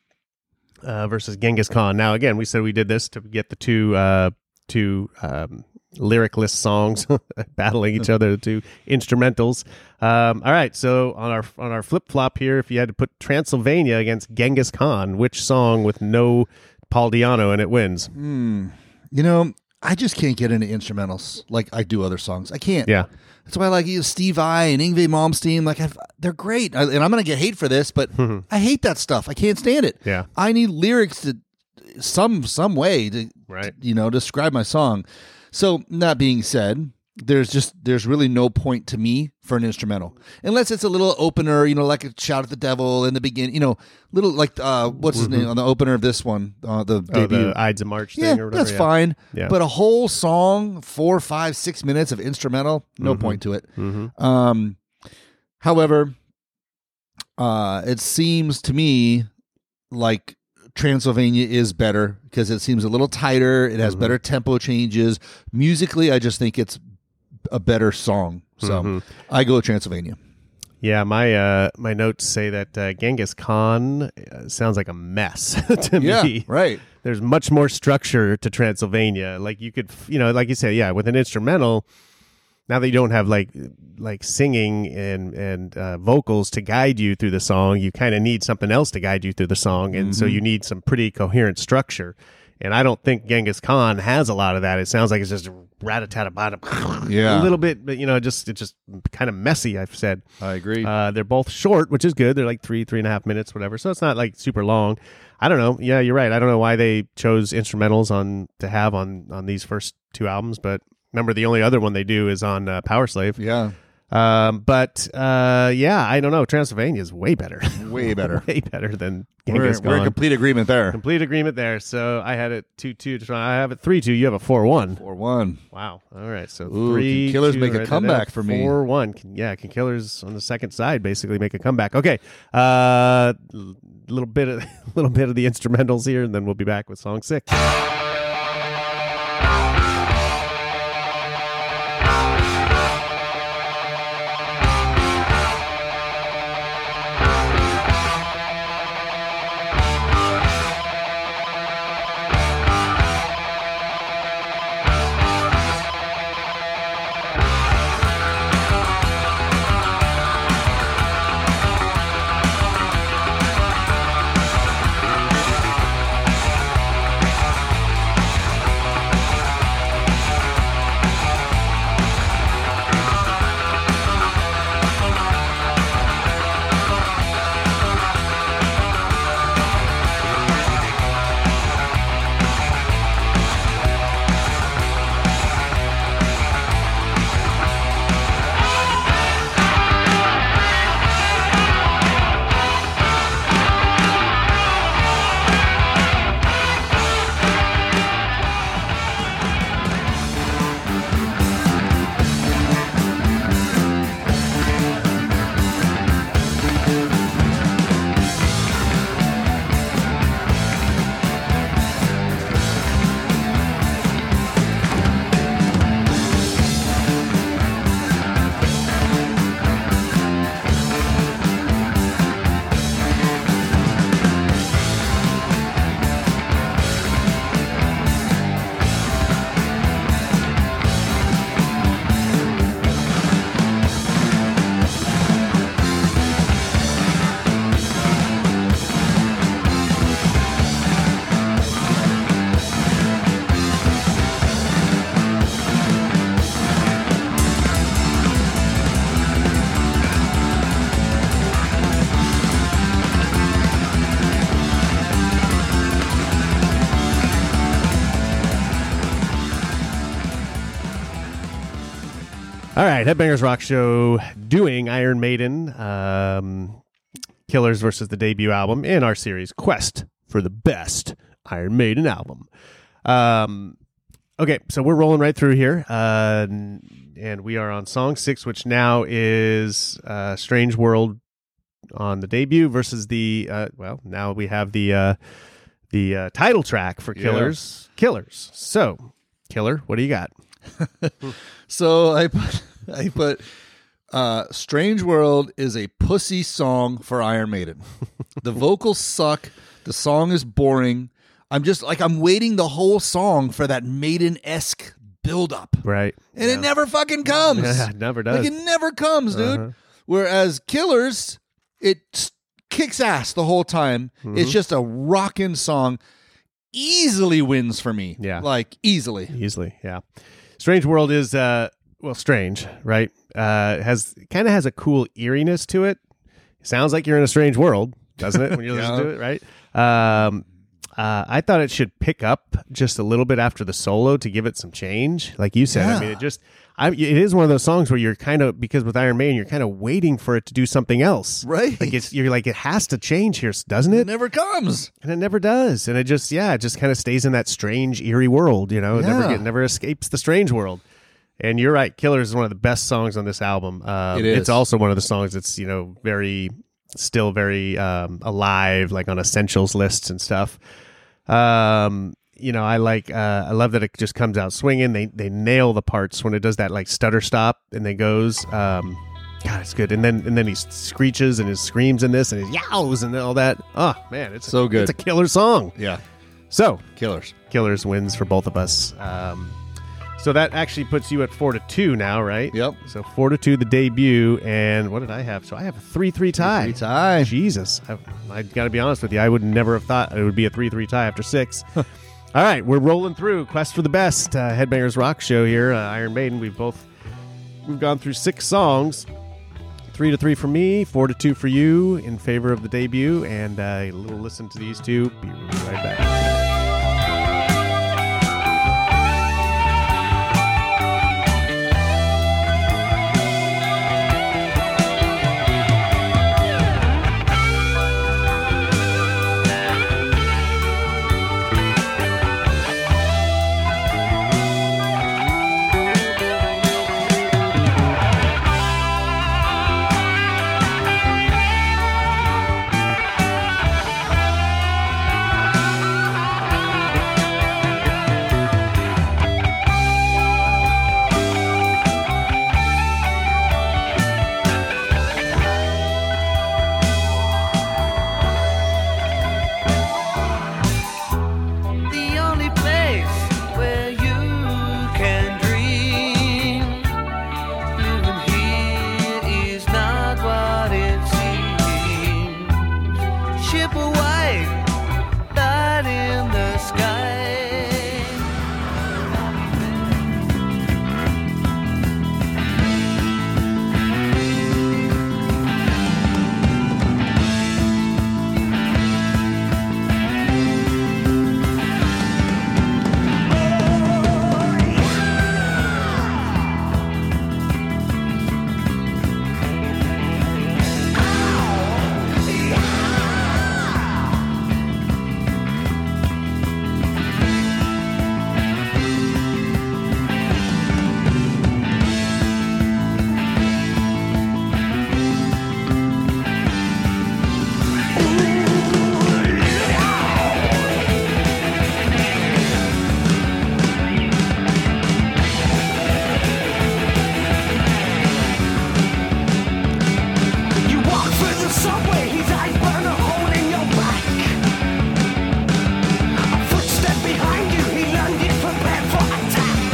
uh, versus Genghis Khan. Now, again, we said we did this to get the two uh, two um, lyricless songs battling each other, the two instrumentals. Um, all right, so on our on our flip flop here, if you had to put Transylvania against Genghis Khan, which song with no Paul Di'Anno in it wins? You know, I just can't get into instrumentals like I do other songs. I can't. Yeah. That's why I like you know, Steve Vai and Yngwie Malmsteen. Like, I've, they're great. I, and I'm going to get hate for this, but I hate that stuff. I can't stand it. Yeah. I need lyrics to some some way to, Right. you know, describe my song. So, that being said, there's just there's really no point to me for an instrumental unless it's a little opener, you know, like a Shout at the Devil in the beginning, you know, little like uh, what's his name on the opener of this one, uh, the Oh, debut. the Ides of March Yeah, thing or whatever. that's yeah. fine. Yeah. But a whole song, four, five, six minutes of instrumental, no Mm-hmm. point to it. Um, however, uh, it seems to me like Transylvania is better because it seems a little tighter. It has Mm-hmm. better tempo changes. Musically, I just think it's a better song. So Mm-hmm. I go with Transylvania. Yeah, my uh, my notes say that uh, Genghis Khan uh, sounds like a mess to Yeah, me. right. There's much more structure to Transylvania. Like you could, you know, like you said, yeah, with an instrumental. Now that you don't have like like singing and and uh, vocals to guide you through the song, you kind of need something else to guide you through the song, and so you need some pretty coherent structure. And I don't think Genghis Khan has a lot of that. It sounds like it's just rat-a-tat-a-bada, Yeah. a little bit, but you know, just it's just kind of messy. I've said. I agree. Uh, they're both short, which is good. They're like three, three and a half minutes, whatever. So it's not like super long. I don't know. Yeah, you're right. I don't know why they chose instrumentals on to have on on these first two albums, but remember the only other one they do is on uh, Power Slave. yeah. Um, but uh, yeah, I don't know. Transylvania is way better, Way better. way better than We're, Genghis we're in Khan. complete agreement there. Complete agreement there. So I had it two two. I have it three two. You have a four one. Four one. Wow. All right. So Ooh, three. can Killers two make a right comeback there. for me? Four one. Can, yeah. Can Killers on the second side basically make a comeback? Okay. A uh, little bit of little bit of the instrumentals here, and then we'll be back with song six. All right, Headbangers Rock Show doing Iron Maiden, um, Killers versus the debut album in our series Quest for the Best Iron Maiden Album. Um, okay, so we're rolling right through here, uh, and we are on song six, which now is uh, Strange World on the debut versus the uh, well, now we have the uh, the uh, title track for Killers. Yeah. Killers. So, Killer, what do you got? So I put, I put uh, Strange World is a pussy song for Iron Maiden. The vocals suck. The song is boring. I'm just like, I'm waiting the whole song for that Maiden-esque build-up. Right. And it never fucking comes. Yeah, it never does. Like, it never comes, dude. Uh-huh. Whereas Killers, it s- kicks ass the whole time. Mm-hmm. It's just a rockin' song. Easily wins for me. Yeah. Like, easily. Easily, yeah. Strange World is, uh, well, strange, right? Uh, has kind of has a cool eeriness to it. Sounds like you're in a strange world, doesn't it? When you listen Yeah. to it, right? Um, uh, I thought it should pick up just a little bit after the solo to give it some change, like you said. I Yeah. mean, it just, I, it is one of those songs where you're kind of, because with Iron Maiden, you're kind of waiting for it to do something else, Right. Like it's, you're like, it has to change here, doesn't It it? never comes. And it never does. And it just, yeah, it just kind of stays in that strange, eerie world, you know? It never Yeah. get, never escapes the strange world. And you're right, Killers is one of the best songs on this album. Um, It is. It's also one of the songs that's, you know, very, still very um, alive, like on essentials lists and stuff. Um, you know, I like, uh, I love that it just comes out swinging. They they nail the parts when it does that like stutter stop and then goes. Um, God, it's good. And then and then he screeches and his screams in this and his yows and all that. Oh man, it's So a, good. It's a killer song. Yeah. So Killers. Killers wins for both of us. Um, so that actually puts you at four to two now, right? Yep. So four to two, the debut, and what did I have? So I have a three-three tie. Three tie. Jesus, I, I got to be honest with you, I would never have thought it would be a three-three tie after six. All right, we're rolling through Quest for the Best, uh, Headbangers Rock Show here, uh, Iron Maiden. We've both we've gone through six songs. Three to three for me, four to two for you in favor of the debut, and uh, a little listen to these two. Be right back. The only place where you can dream, living here is not what it seems. Ship away, light in the sky. You walk through the subway, his eyes burn a hole in your back. A footstep behind you, he landed prepared for attack.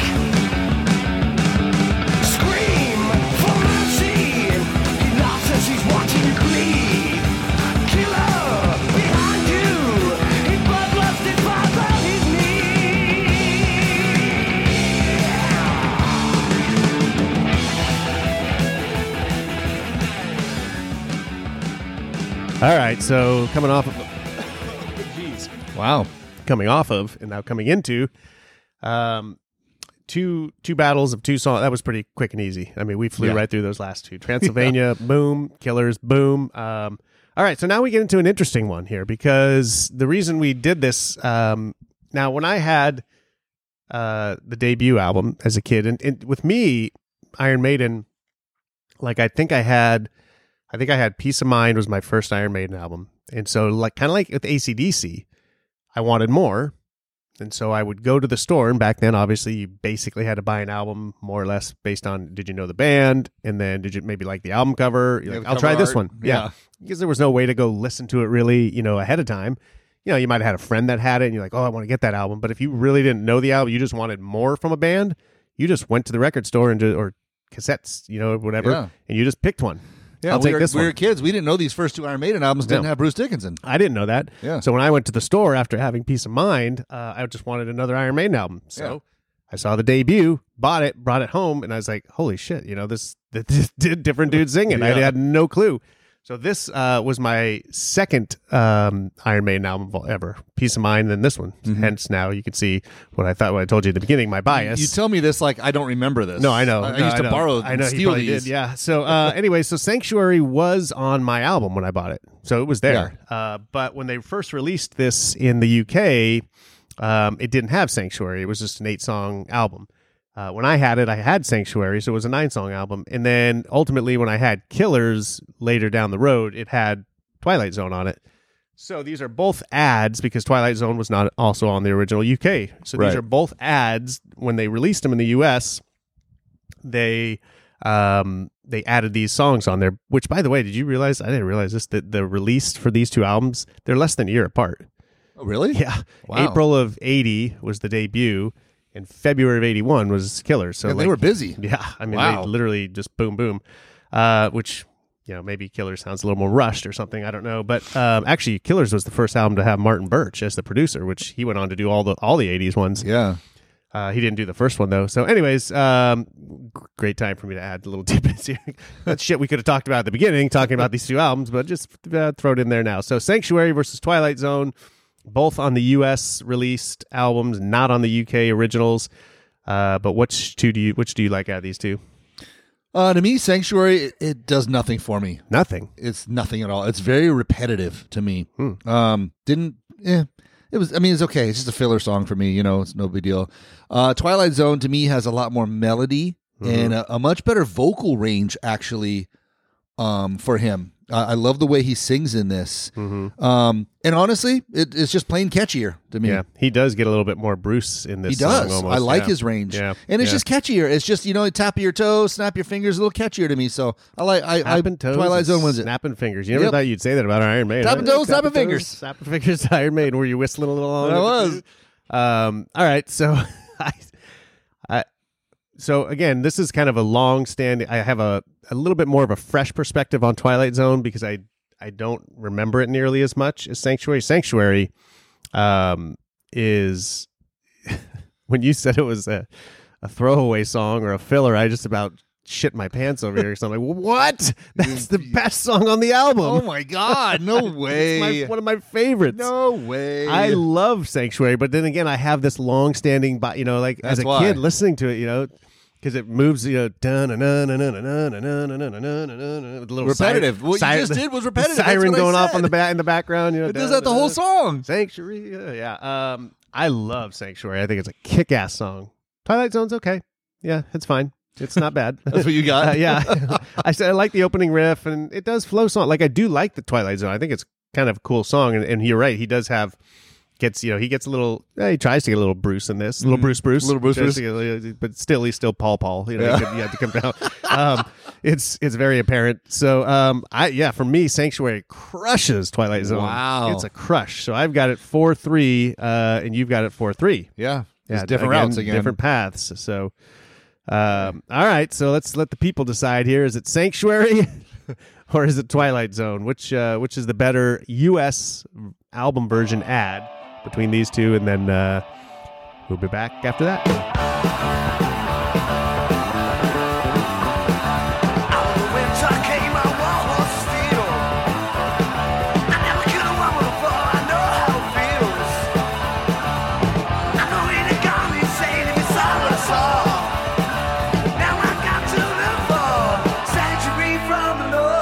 Scream for mercy, he laughs as he's watching you bleed. Killer behind you, his bloodlust is far on his knee. All right, so coming off of, jeez, Wow. coming off of, and now coming into, um, two two battles of two songs. That was pretty quick and easy. I mean, we flew Yeah. right through those last two. Transylvania, boom. Killers, boom. Um, all right, so now we get into an interesting one here because the reason we did this, um, now when I had uh, the debut album as a kid, and, and with me, Iron Maiden, like I think I had. I think I had Peace of Mind was my first Iron Maiden album. And so like kind of like with A C D C, I wanted more. And so I would go to the store, and back then, obviously, you basically had to buy an album more or less based on did you know the band, and then did you maybe like the album cover? You're Yeah, like, the I'll cover try this art. one. Yeah. Yeah. Because there was no way to go listen to it really, you know, ahead of time. You know, you might have had a friend that had it, and you're like, oh, I want to get that album. But if you really didn't know the album, you just wanted more from a band, you just went to the record store and just, or cassettes, you know, whatever, Yeah. and you just picked one. Yeah, I'll we take were, this we one. were kids. We didn't know these first two Iron Maiden albums didn't No. have Bruce Dickinson. I didn't know that. Yeah. So when I went to the store after having Peace of Mind, uh, I just wanted another Iron Maiden album. So Yeah. I saw the debut, bought it, brought it home, and I was like, holy shit, you know, this, this did different dudes singing. I Yeah. had no clue. So this uh, was my second um, Iron Maiden album ever, Peace of Mind, and this one. Mm-hmm. Hence now you can see what I thought, what I told you at the beginning, my bias. You tell me this like I don't remember this. No, I know. I, I No, used to know. borrow I and know he steal probably these. did, yeah. So uh, anyway, so Sanctuary was on my album when I bought it, so it was there. Uh, but when they first released this in the U K, um, it didn't have Sanctuary. It was just an eight-song album. Uh, when I had it, I had Sanctuary, so it was a nine-song album. And then ultimately, when I had Killers later down the road, it had Twilight Zone on it. So these are both ads because Twilight Zone was not also on the original U K. So these Right. are both ads. When they released them in the U S, they um, they added these songs on there. Which, by the way, did you realize? I didn't realize this. That the release for these two albums, they're less than a year apart. Oh, really? Yeah, Wow. April of eighty was the debut, and February of eighty-one was Killers. So Yeah, they like- were busy. Yeah, I mean, Wow. they literally just boom, boom. Uh, which, you know, maybe Killers sounds a little more rushed or something. I don't know, but um, actually, Killers was the first album to have Martin Birch as the producer, which he went on to do all the all the eighties ones. Yeah. Uh, he didn't do the first one though. So, anyways, um, g- great time for me to add a little tidbits here. That's shit we could have talked about at the beginning, talking about these two albums, but just uh, throw it in there now. So, Sanctuary versus Twilight Zone, both on the U S released albums, not on the U K originals. Uh, but which two do you which do you like out of these two? Uh, to me, Sanctuary, it, it does nothing for me. Nothing. It's nothing at all. It's very repetitive to me. Hmm. Um, didn't, eh. It was, I mean, it's okay. It's just a filler song for me. You know, it's no big deal. Uh, Twilight Zone, to me, has a lot more melody and a, a much better vocal range, actually, um, for him. Uh, I love the way he sings in this. Um, and honestly, it, it's just plain catchier to me. Yeah, he does get a little bit more Bruce in this. He does. Song almost. I like Yeah. his range. Yeah, And it's yeah. just catchier. It's just, you know, tap of your toe, snap your fingers, a little catchier to me. So I like, I, I Snapping toes, Twilight and Zone wins it. Snapping fingers. You never Yep. thought you'd say that about Iron Maiden. Snapping huh? toes, snapping fingers. Snapping fingers to Iron Maiden. Were you whistling a little along? I with it, was. too? Um, all right. So, I, I, so again, this is kind of a long standing. I have a, a little bit more of a fresh perspective on Twilight Zone because I I don't remember it nearly as much as Sanctuary. Sanctuary um, is when you said it was a, a throwaway song or a filler, I just about shit my pants over here. So I'm like, what? That's the best song on the album. Oh my God. No way. It's my, one of my favorites. No way. I love Sanctuary, but then again, I have this long-standing, bi- you know, like as That's a why. kid listening to it, you know, because it moves, you know, dun dun dun dun dun dun dun dun dun dun dun dun with a little Repetitive. siren- What you siren- just did was repetitive. the That's Siren what I going off said. on the back in the background. You know, It does dun, that the dun, whole dun. song. Sanctuary, yeah, yeah. Um, I love Sanctuary. I think it's a kick-ass song. Twilight Zone's okay. Yeah, it's fine. It's not bad. That's what you got? Uh, yeah, I said I like the opening riff, and it does flow song. Like I do like the Twilight Zone. I think it's kind of a cool song, and, and you're right. He does have gets you know he gets a little. Eh, he tries to get a little Bruce in this, little Bruce Bruce, Mm-hmm. Little Bruce Tries Bruce. to get a- but still he's still Paul Paul. You know, Yeah. you, could- you have to come down. Um, it's it's very apparent. So um, I yeah, for me, Sanctuary crushes Twilight Zone. Wow. it's a crush. So I've got it four three, uh, and you've got it four three. Yeah. Yeah, It's different again, routes again. different paths. So, um, all right. So let's let the people decide here. Is it Sanctuary or is it Twilight Zone? Which uh, which is the better U S album version ad between these two? And then uh, we'll be back after that. Out of the winter came my war horse steel. I never killed a woman before, I know how it feels. I know it had got me insane if you saw what I saw. Now I got to live for sanctuary from the Lord.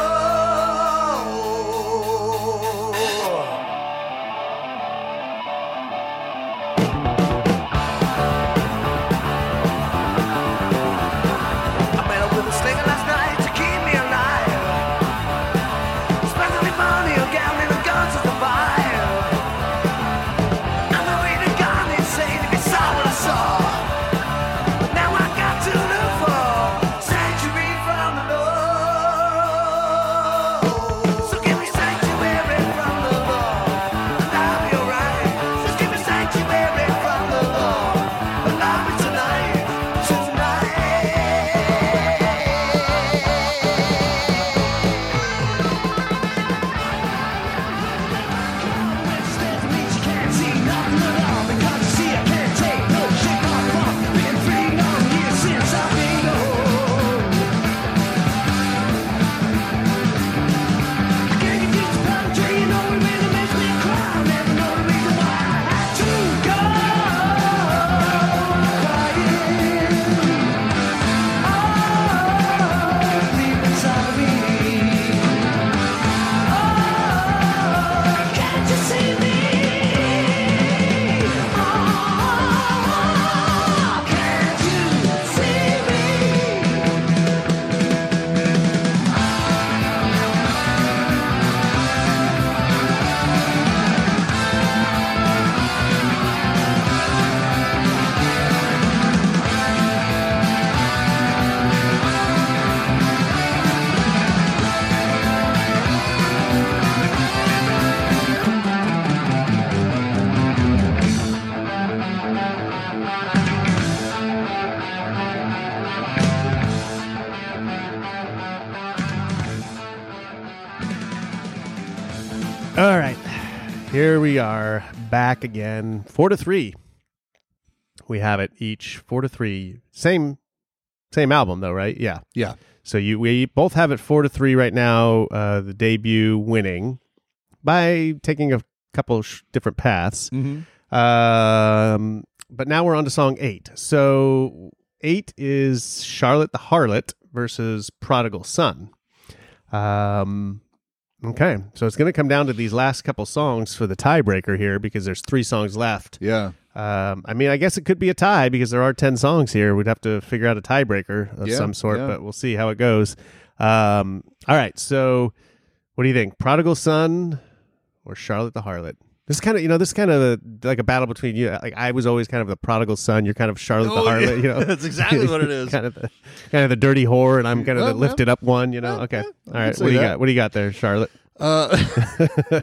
All right. Here we are back again. Four to three. We have it each. Four to three. Same same album though, right? Yeah. Yeah. So you we both have it four to three right now. Uh, the debut winning by taking a couple sh- different paths. Mm-hmm. Um, but now we're on to song eight. So eight is Charlotte the Harlot versus Prodigal Son. Um, okay, so it's going to come down to these last couple songs for the tiebreaker here because there's three songs left. Yeah. Um, I mean, I guess it could be a tie because there are ten songs here. We'd have to figure out a tiebreaker of Yeah, some sort, yeah. but we'll see how it goes. Um, all right, so what do you think? Prodigal Son or Charlotte the Harlot? This is kind of, you know, this is kind of a, like a battle between you. Like I was always kind of the prodigal son. You're kind of Charlotte Oh, the Harlot. yeah. You know, That's exactly what it is. kind of the kind of the dirty whore, and I'm kind of Well, the lifted up one. You know. yeah, Okay. yeah, All I right. could say What do you that. got? What do you got there, Charlotte? Uh,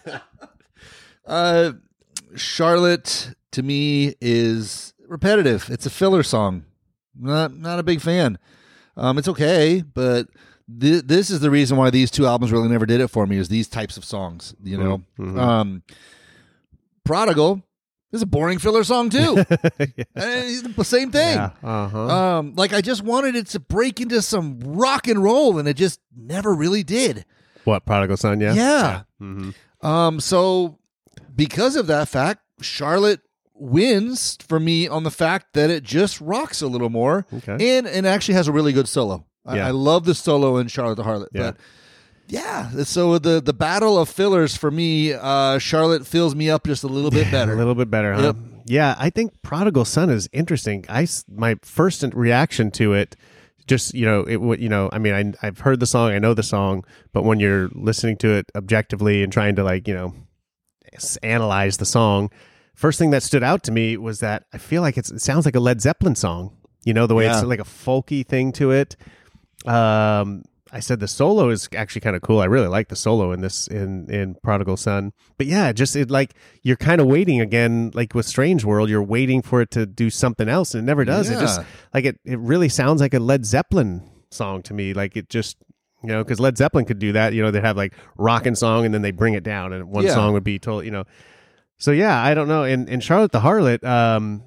uh, Charlotte to me is repetitive. It's a filler song. Not not a big fan. Um, it's okay, but th- this is the reason why these two albums really never did it for me. Is these types of songs, you know? Mhm. Um, Prodigal is a boring filler song too. Eh, the same thing. Yeah. Uh huh. Um, like I just wanted it to break into some rock and roll, and it just never really did. What, Prodigal Son? Yeah. Yeah. Mm-hmm. Um, so because of that fact, Charlotte wins for me on the fact that it just rocks a little more, Okay. and and actually has a really good solo. I, Yeah. I love the solo in Charlotte the Harlot, Yeah. but yeah. So the the battle of fillers for me, uh, Charlotte fills me up just a little bit better. A little bit better, huh? Yep. Yeah, I think Prodigal Son is interesting. I s- my first reaction to it, just you know, it would you know, I mean, I I've heard the song, I know the song, but when you're listening to it objectively and trying to like you know, s- analyze the song, first thing that stood out to me was that I feel like it's, it sounds like a Led Zeppelin song. You know, the way Yeah. it's like a folky thing to it. Um. I said the solo is actually kind of cool. I really like the solo in this in in Prodigal Son. But yeah, just it like you're kind of waiting again, like with Strange World, you're waiting for it to do something else, and it never does. It just Yeah. like it it really sounds like a Led Zeppelin song to me. Like it just you know because Led Zeppelin could do that. You know, they'd have like rockin' song and then they bring it down, and one Yeah. song would be total. You know, so yeah, I don't know. In in Charlotte the Harlot, um,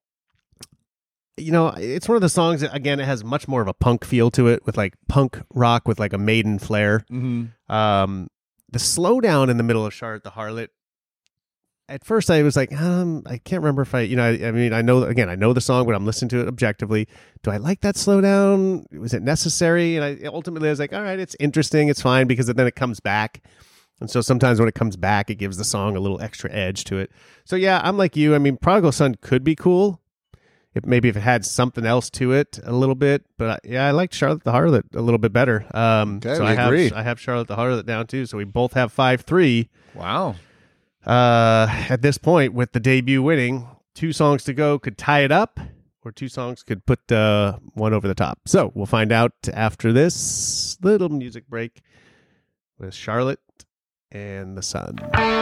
you know, it's one of the songs that, again, it has much more of a punk feel to it with like punk rock with like a Maiden flair. Mm-hmm. Um, the slowdown in the middle of Charlotte the Harlot, at first I was like, um, I can't remember if I, you know, I, I mean, I know, again, I know the song, but I'm listening to it objectively. Do I like that slowdown? Was it necessary? And I ultimately I was like, all right, it's interesting. It's fine because then it comes back. And so sometimes when it comes back, it gives the song a little extra edge to it. So yeah, I'm like you. I mean, Prodigal Son could be cool. If maybe if it had something else to it a little bit, but yeah, I liked Charlotte the Harlot a little bit better. Um, Okay, so we I have agree. I have Charlotte the Harlot down too. So we both have five three. Wow. Uh, at this point, with the debut winning, two songs to go could tie it up, or two songs could put uh, one over the top. So we'll find out after this little music break with Charlotte and the Sun.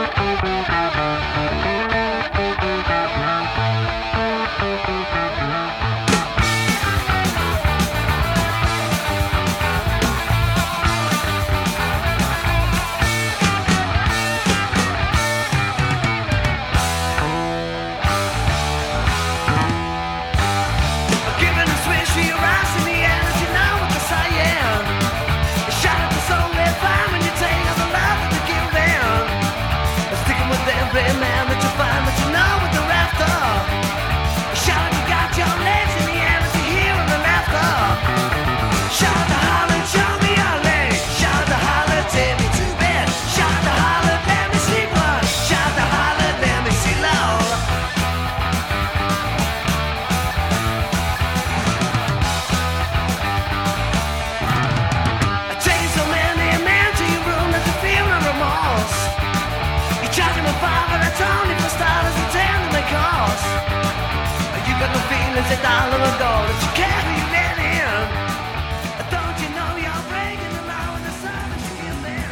Giving a switch to your eyes in the air, as you know what this I am. A shot at the soul they find when you take all the love that you give them. Sticking with every man that you find that you know what they're after. A shot at you got your legs in the air as you hear the laughter. Shout at the holler, show me your legs. Shout at the holler, take me to bed. Shout at the holler, let me sleep one. Shout at the holler, let me see low. I take so many men to your room that you feel no remorse. You charge them a five, but that's only for starters and ten to make calls. You got no feelings a dollar a door that you care who you let in. Don't you know you're breaking the law with the service you give them?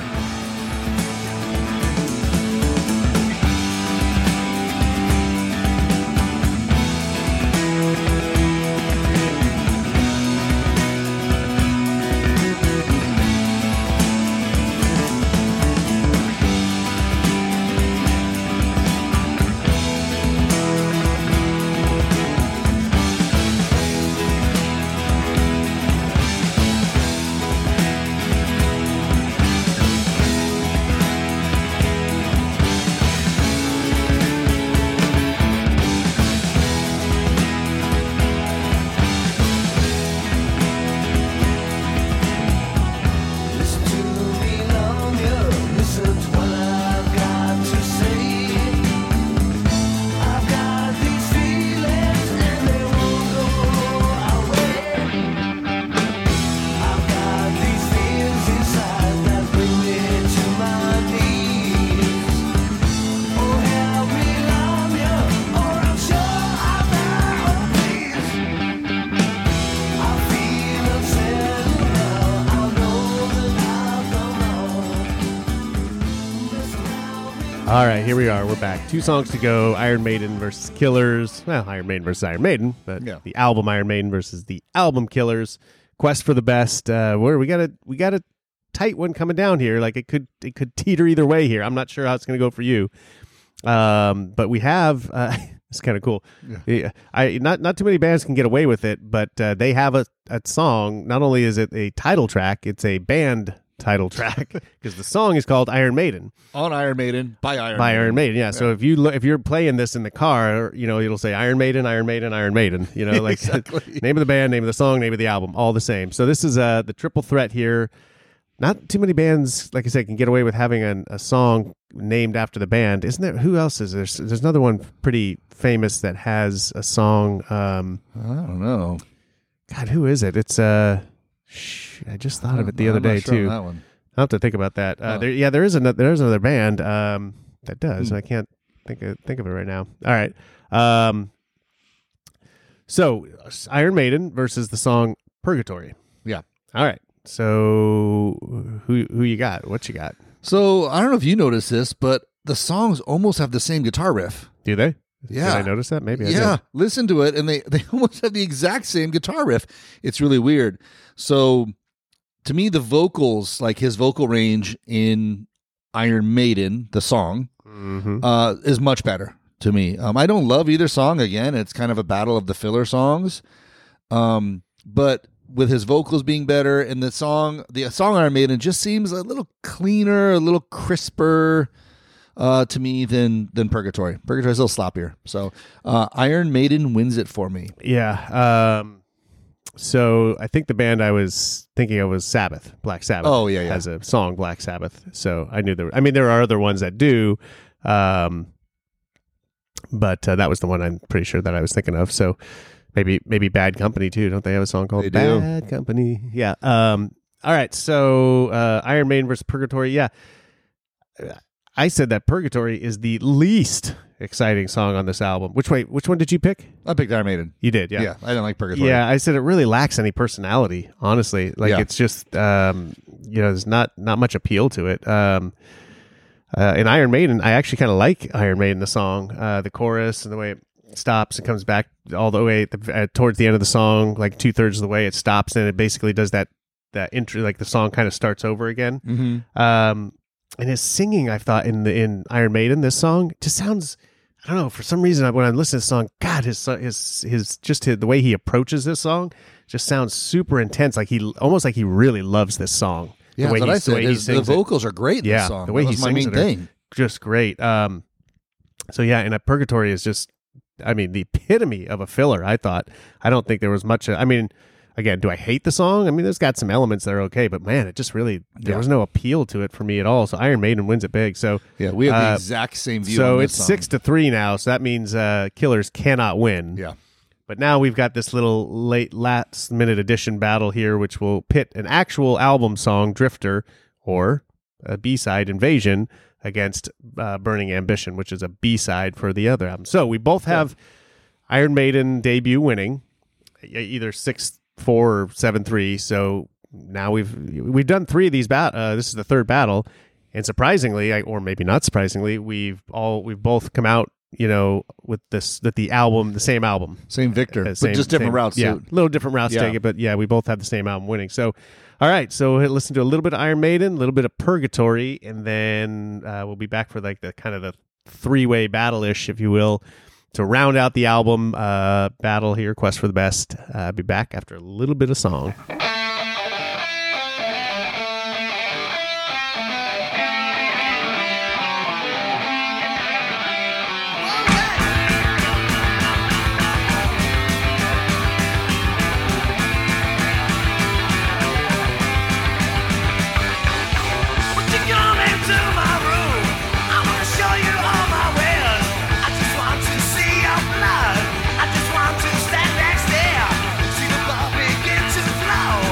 All right, here we are. We're back. Two songs to go. Iron Maiden versus Killers. Well, Iron Maiden versus Iron Maiden, but Yeah. the album Iron Maiden versus the album Killers. Quest for the best. Uh, where we got a we got a tight one coming down here. Like it could it could teeter either way here. I'm not sure how it's going to go for you. Um, but we have. Uh, it's kind of cool. Yeah. I not not too many bands can get away with it, but uh, they have a, a song. Not only is it a title track, it's a band title track because the song is called Iron Maiden. On Iron Maiden, by Iron by Maiden. Iron Maiden, yeah. So if you look, if you're playing this in the car, you know it'll say Iron Maiden, Iron Maiden, Iron Maiden. You know, like Exactly. name of the band, name of the song, name of the album, all the same. So this is uh, the triple threat here. Not too many bands, like I said, can get away with having a, a song named after the band. Isn't there? Who else is there? There's another one pretty famous that has a song. Um, I don't know. God, who is it? It's uh, sh- I just thought of it the I'm other not day sure on too. that one. I'll have to think about that. Uh, Oh. there, yeah, there is another. There's another band um, that does. Hmm. I can't think of, think of it right now. All right. Um, so Iron Maiden versus the song Purgatory. Yeah. All right. So who who you got? What you got? So I don't know if you noticed this, but the songs almost have the same guitar riff. Do they? Yeah. Did I notice that? Maybe I yeah, did. listen to it, and they, they almost have the exact same guitar riff. It's really weird. So, to me, the vocals, like his vocal range in Iron Maiden, the song, Mm-hmm. uh, is much better to me. Um, I don't love either song. Again, it's kind of a battle of the filler songs. Um, but with his vocals being better, and the song, the song Iron Maiden just seems a little cleaner, a little crisper. Uh, to me than than Purgatory. Purgatory's a little sloppier. So uh, Iron Maiden wins it for me. Yeah. Um, so I think the band I was thinking of was Sabbath. Black Sabbath. Oh, yeah, yeah. Has a song Black Sabbath. So I knew there. I mean, there are other ones that do, um, but uh, that was the one I'm pretty sure that I was thinking of. So maybe maybe Bad Company too. Don't they have a song called They do. Bad Company? Yeah. Um, all right. So uh, Iron Maiden versus Purgatory. Yeah. I said that Purgatory is the least exciting song on this album. Which way? Which one did you pick? I picked Iron Maiden. You did, yeah. Yeah, I didn't like Purgatory. Yeah, I said it really lacks any personality. Honestly, like Yeah. it's just, um, you know, there's not not much appeal to it. Um, uh, in Iron Maiden, I actually kind of like Iron Maiden, the song, uh, the chorus, and the way it stops and comes back all the way at the, uh, towards the end of the song, like two thirds of the way, it stops and it basically does that that intro, like the song kind of starts over again. Mm-hmm. Um, and his singing, I thought in the in Iron Maiden, this song just sounds. I don't know. For some reason, when I listen to this song, God, his his his just his, the way he approaches this song just sounds super intense. Like he almost like he really loves this song. Yeah, the way that's what I he's- the way said. he His, the sings it. vocals are great in Yeah, this song. the way that he was my sings main it are thing. just great. Um, so yeah, and a Purgatory is just, I mean, the epitome of a filler. I thought. I don't think there was much. I mean, again, do I hate the song? I mean, there's got some elements that are okay, but man, it just really there Yeah. was no appeal to it for me at all. So Iron Maiden wins it big. So Yeah, we have the uh, exact same view. so on it's this song. six to three now. So that means uh, Killers cannot win. Yeah, But now we've got this little late last minute edition battle here, which will pit an actual album song, Drifter, or a B-side, Invasion, against uh, Burning Ambition, which is a B-side for the other album. So we both have Iron Maiden debut winning, e- either six four or seven three. So now we've we've done three of these bat. Uh, this is the third battle, and surprisingly, I, or maybe not surprisingly, we've all we've both come out, you know, with this that the album, the same album. same Victor, Uh, but same- just different same- routes. Yeah, too. a little different routes Yeah. to take it, but yeah, we both have the same album winning. So, all right, so we'll listen to a little bit of Iron Maiden, a little bit of Purgatory, and then uh, we'll be back for like the kind of the three-way battle-ish, if you will, to round out the album uh, battle here, Quest for the Best. Uh, I'll be back after a little bit of song. Would you come into my room? I want to show you all my wares. I just want to see your blood. I just want to stand next there. See the blood begin to flow.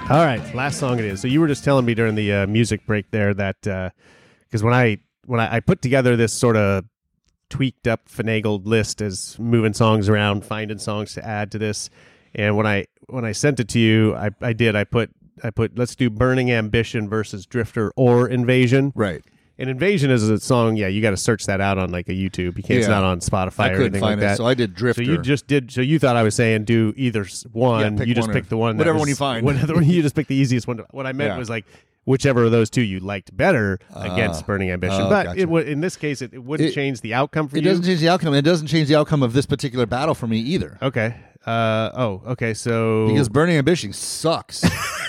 All right, last song it is. So you were just telling me during the uh, music break there that because uh, when I when I, I put together this sort of tweaked up, finagled list as moving songs around, finding songs to add to this, and when I when I sent it to you, I, I did. I put I put let's do Burning Ambition versus Drifter or Invasion. Right. And Invasion is a song, yeah, you got to search that out on like a YouTube. You can't, it's Yeah. not on Spotify I or couldn't anything find like it, that. so I did Drifter. So you just did. So you thought I was saying do either s- one. Yeah, pick you just one or- picked the one. that whatever was- one you find. Whatever you just picked the easiest one. To, what I meant Yeah. was like whichever of those two you liked better against Burning Ambition. oh, but gotcha. it would in this case it, it wouldn't It- change the outcome for It you. doesn't change the outcome. It doesn't change the outcome of this particular battle for me either. Okay. Uh, oh. Okay. So Because Burning Ambition sucks.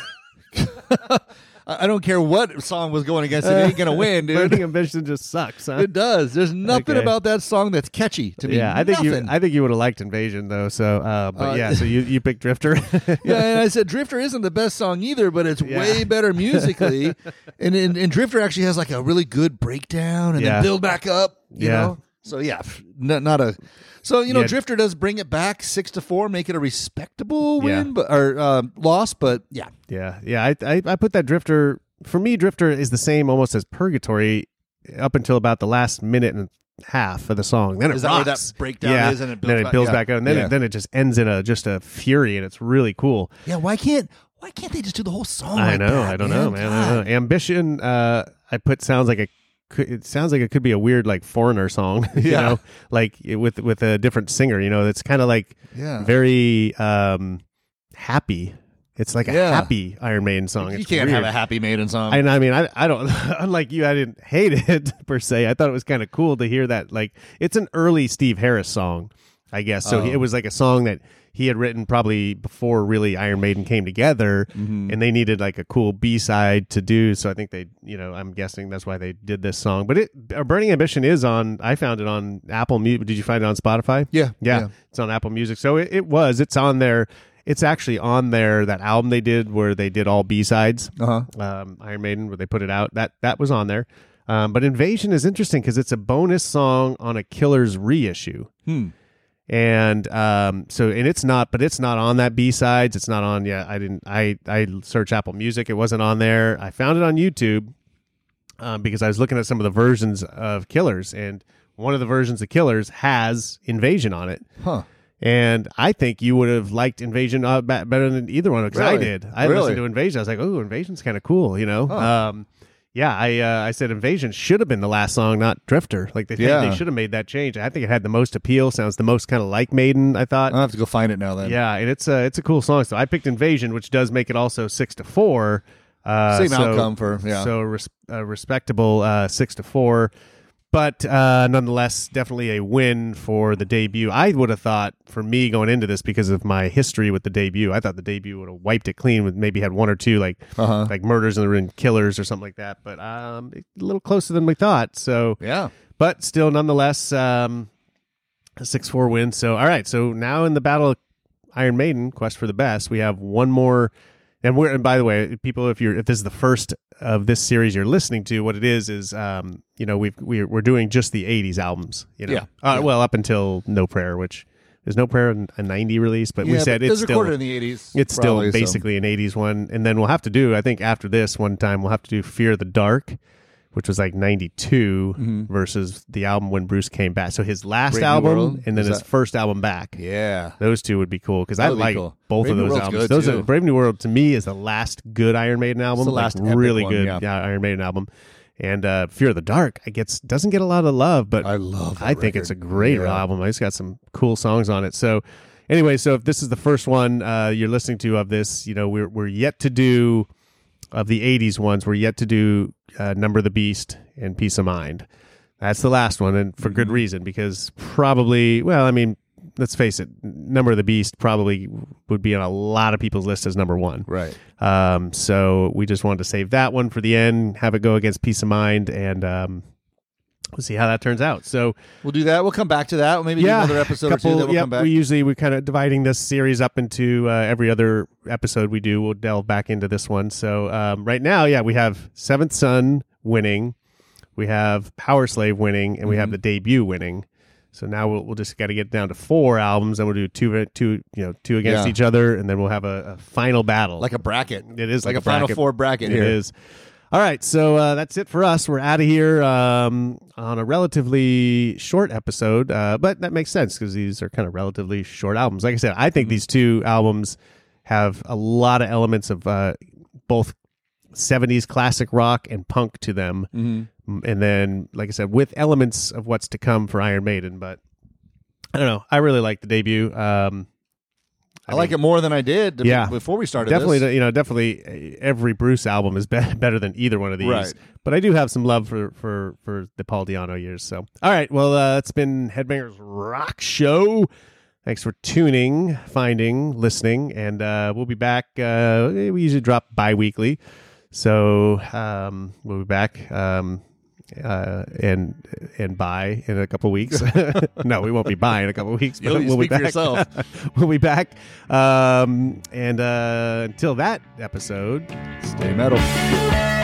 I I don't care what song was going against it. It ain't going to win, dude. Burning Ambition just sucks. Huh? It does. There's nothing Okay. about that song that's catchy to me. Yeah, I think Nothing. you. I think you would have liked Invasion though. So, uh, but Uh, yeah, so you, you picked Drifter. yeah, and I said Drifter isn't the best song either, but it's Yeah. way better musically. and, and and Drifter actually has like a really good breakdown and Yeah. then build back up. You Yeah. know, so yeah, pff, not not a. So you know, Yeah. Drifter does bring it back six to four, make it a respectable Yeah. win, but or uh, loss. But yeah, Yeah, yeah. I, I I put that Drifter for me. Drifter is the same almost as Purgatory up until about the last minute and a half of the song. Then it Is that where rocks. that breakdown yeah. is and it builds then it back- builds yeah. back up, and then Yeah. it, then it just ends in a just a fury, and it's really cool. yeah. Why can't why can't they just do the whole song? I like know. that, I don't know, man. I God. don't know. Ambition. Uh, I put sounds like a. could- It sounds like it could be a weird like foreigner song. You Yeah. know, like with with a different singer. You know, it's kind of like Yeah. very um happy. It's like a Yeah. happy Iron Maiden song. You It's can't weird. have a Happy Maiden song. And I mean, I I don't unlike you. I didn't hate it per se. I thought it was kind of cool to hear that. Like, it's an early Steve Harris song, I guess. So Oh. he, it was like a song that he had written probably before really Iron Maiden came together, Mm-hmm. and they needed like a cool B side to do. So I think they, you know, I'm guessing that's why they did this song. But it, uh, Burning Ambition is on. I found it on Apple Music. Did you find it on Spotify? Yeah, yeah, yeah. it's on Apple Music. So it, it was. It's on there. It's actually on there. That album they did where they did all B sides Uh huh. um, Iron Maiden, where they put it out. That that was on there. Um, but Invasion is interesting because it's a bonus song on a Killers reissue, Hmm. and um, so and it's not, but it's not on that B sides. It's not on. Yeah, I didn't. I I searched Apple Music. It wasn't on there. I found it on YouTube um, because I was looking at some of the versions of Killers, and one of the versions of Killers has Invasion on it. Huh. And I think you would have liked Invasion uh, ba- better than either one because I Really? did. I Really? listened to Invasion. I was like, "Oh, Invasion's kind of cool," you know. Huh. Um, yeah, I uh, I said Invasion should have been the last song, not Drifter. Like they Yeah. they should have made that change. I think it had the most appeal. Sounds the most kind of like Maiden. I thought. I'll have to go find it now then. yeah, and it's a it's a cool song. So I picked Invasion, which does make it also six to four. Uh, Same so- outcome for yeah. so res- a respectable uh, six to four, but uh, nonetheless, definitely a win for the debut. I would have thought for me going into this because of my history with the debut, I thought the debut would have wiped it clean with maybe had one or two like Uh-huh. like murders and then killers or something like that. But um, a little closer than we thought. So yeah. but still, nonetheless, um, a six four win. So all right. So now in the battle of Iron Maiden, Quest for the Best, we have one more. And we're and by the way, people, if you're if this is the first of this series you're listening to, what it is is um, you know, we've we're we're doing just the eighties albums, you know. Yeah. Uh, Yeah. well, up until No Prayer, which there's No Prayer in a ninety release, but we Yeah, said but it it's was still recorded in the eighties. it's probably, still so- basically an eighties one. And then we'll have to do, I think after this one time we'll have to do Fear the Dark, which was like ninety-two versus the album when Bruce came back. So his last Brave New album World? and then Is his that- first album back. Yeah. Those two would be cool because That I would be like cool. both Brave of New those World's albums. good, Those too. are, Brave New World to me is the last good Iron Maiden album, the like last epic really one, good yeah. Iron Maiden album. And uh, Fear the Dark, I guess, doesn't get a lot of love, but I love that I think it's a record. great Yeah. album. It's got some cool songs on it. So anyway, so if this is the first one uh, you're listening to of this, you know, we're we're yet to do of the eighties ones. We're yet to do uh, Number of the Beast and Peace of Mind. That's the last one, and for Mm-hmm. good reason, because probably, well, I mean, let's face it, Number of the Beast probably would be on a lot of people's list as number one. Right. Um, so we just wanted to save that one for the end, have it go against Peace of Mind, and um, we'll see how that turns out. So We'll do that. We'll come back to that. Maybe do yeah, another episode couple, or two. Then we'll yep, come back. we usually we kind of dividing this series up into uh, every other episode we do. We'll delve back into this one. So um, right now, yeah, we have Seventh Son winning, we have Power Slave winning, and we have the debut winning. So now we'll, we'll just got to get down to four albums, and we'll do two, two, you know, two against Yeah. each other, and then we'll have a, a final battle. Like a bracket. It is like, like a, Final bracket. Four bracket It here. is. All right, so uh, that's it for us. We're out of here um, on a relatively short episode, uh, but that makes sense because these are kind of relatively short albums. Like I said, I think Mm-hmm. these two albums have a lot of elements of uh, both seventies classic rock and punk to them. Mm-hmm. And then, like I said, with elements of what's to come for Iron Maiden. But I don't know. I really like the debut. Um, I, I like it more than I did to be- Yeah. before we started definitely, this. you know, definitely uh, every Bruce album is be- better than either one of these. Right. But I do have some love for, for, for the Paul Di'Anno years. So, all right. Well, uh, it's been Headbangers Rock Show. Thanks for tuning, finding, listening. And uh, we'll be back. Uh, we usually drop bi-weekly. So um, we'll be back. Um, uh, and and buy in a couple weeks. No, we won't be buying in a couple weeks. But You'll- you we'll speak be for back. yourself. We'll be back. Um, and uh, until that episode, Stay metal.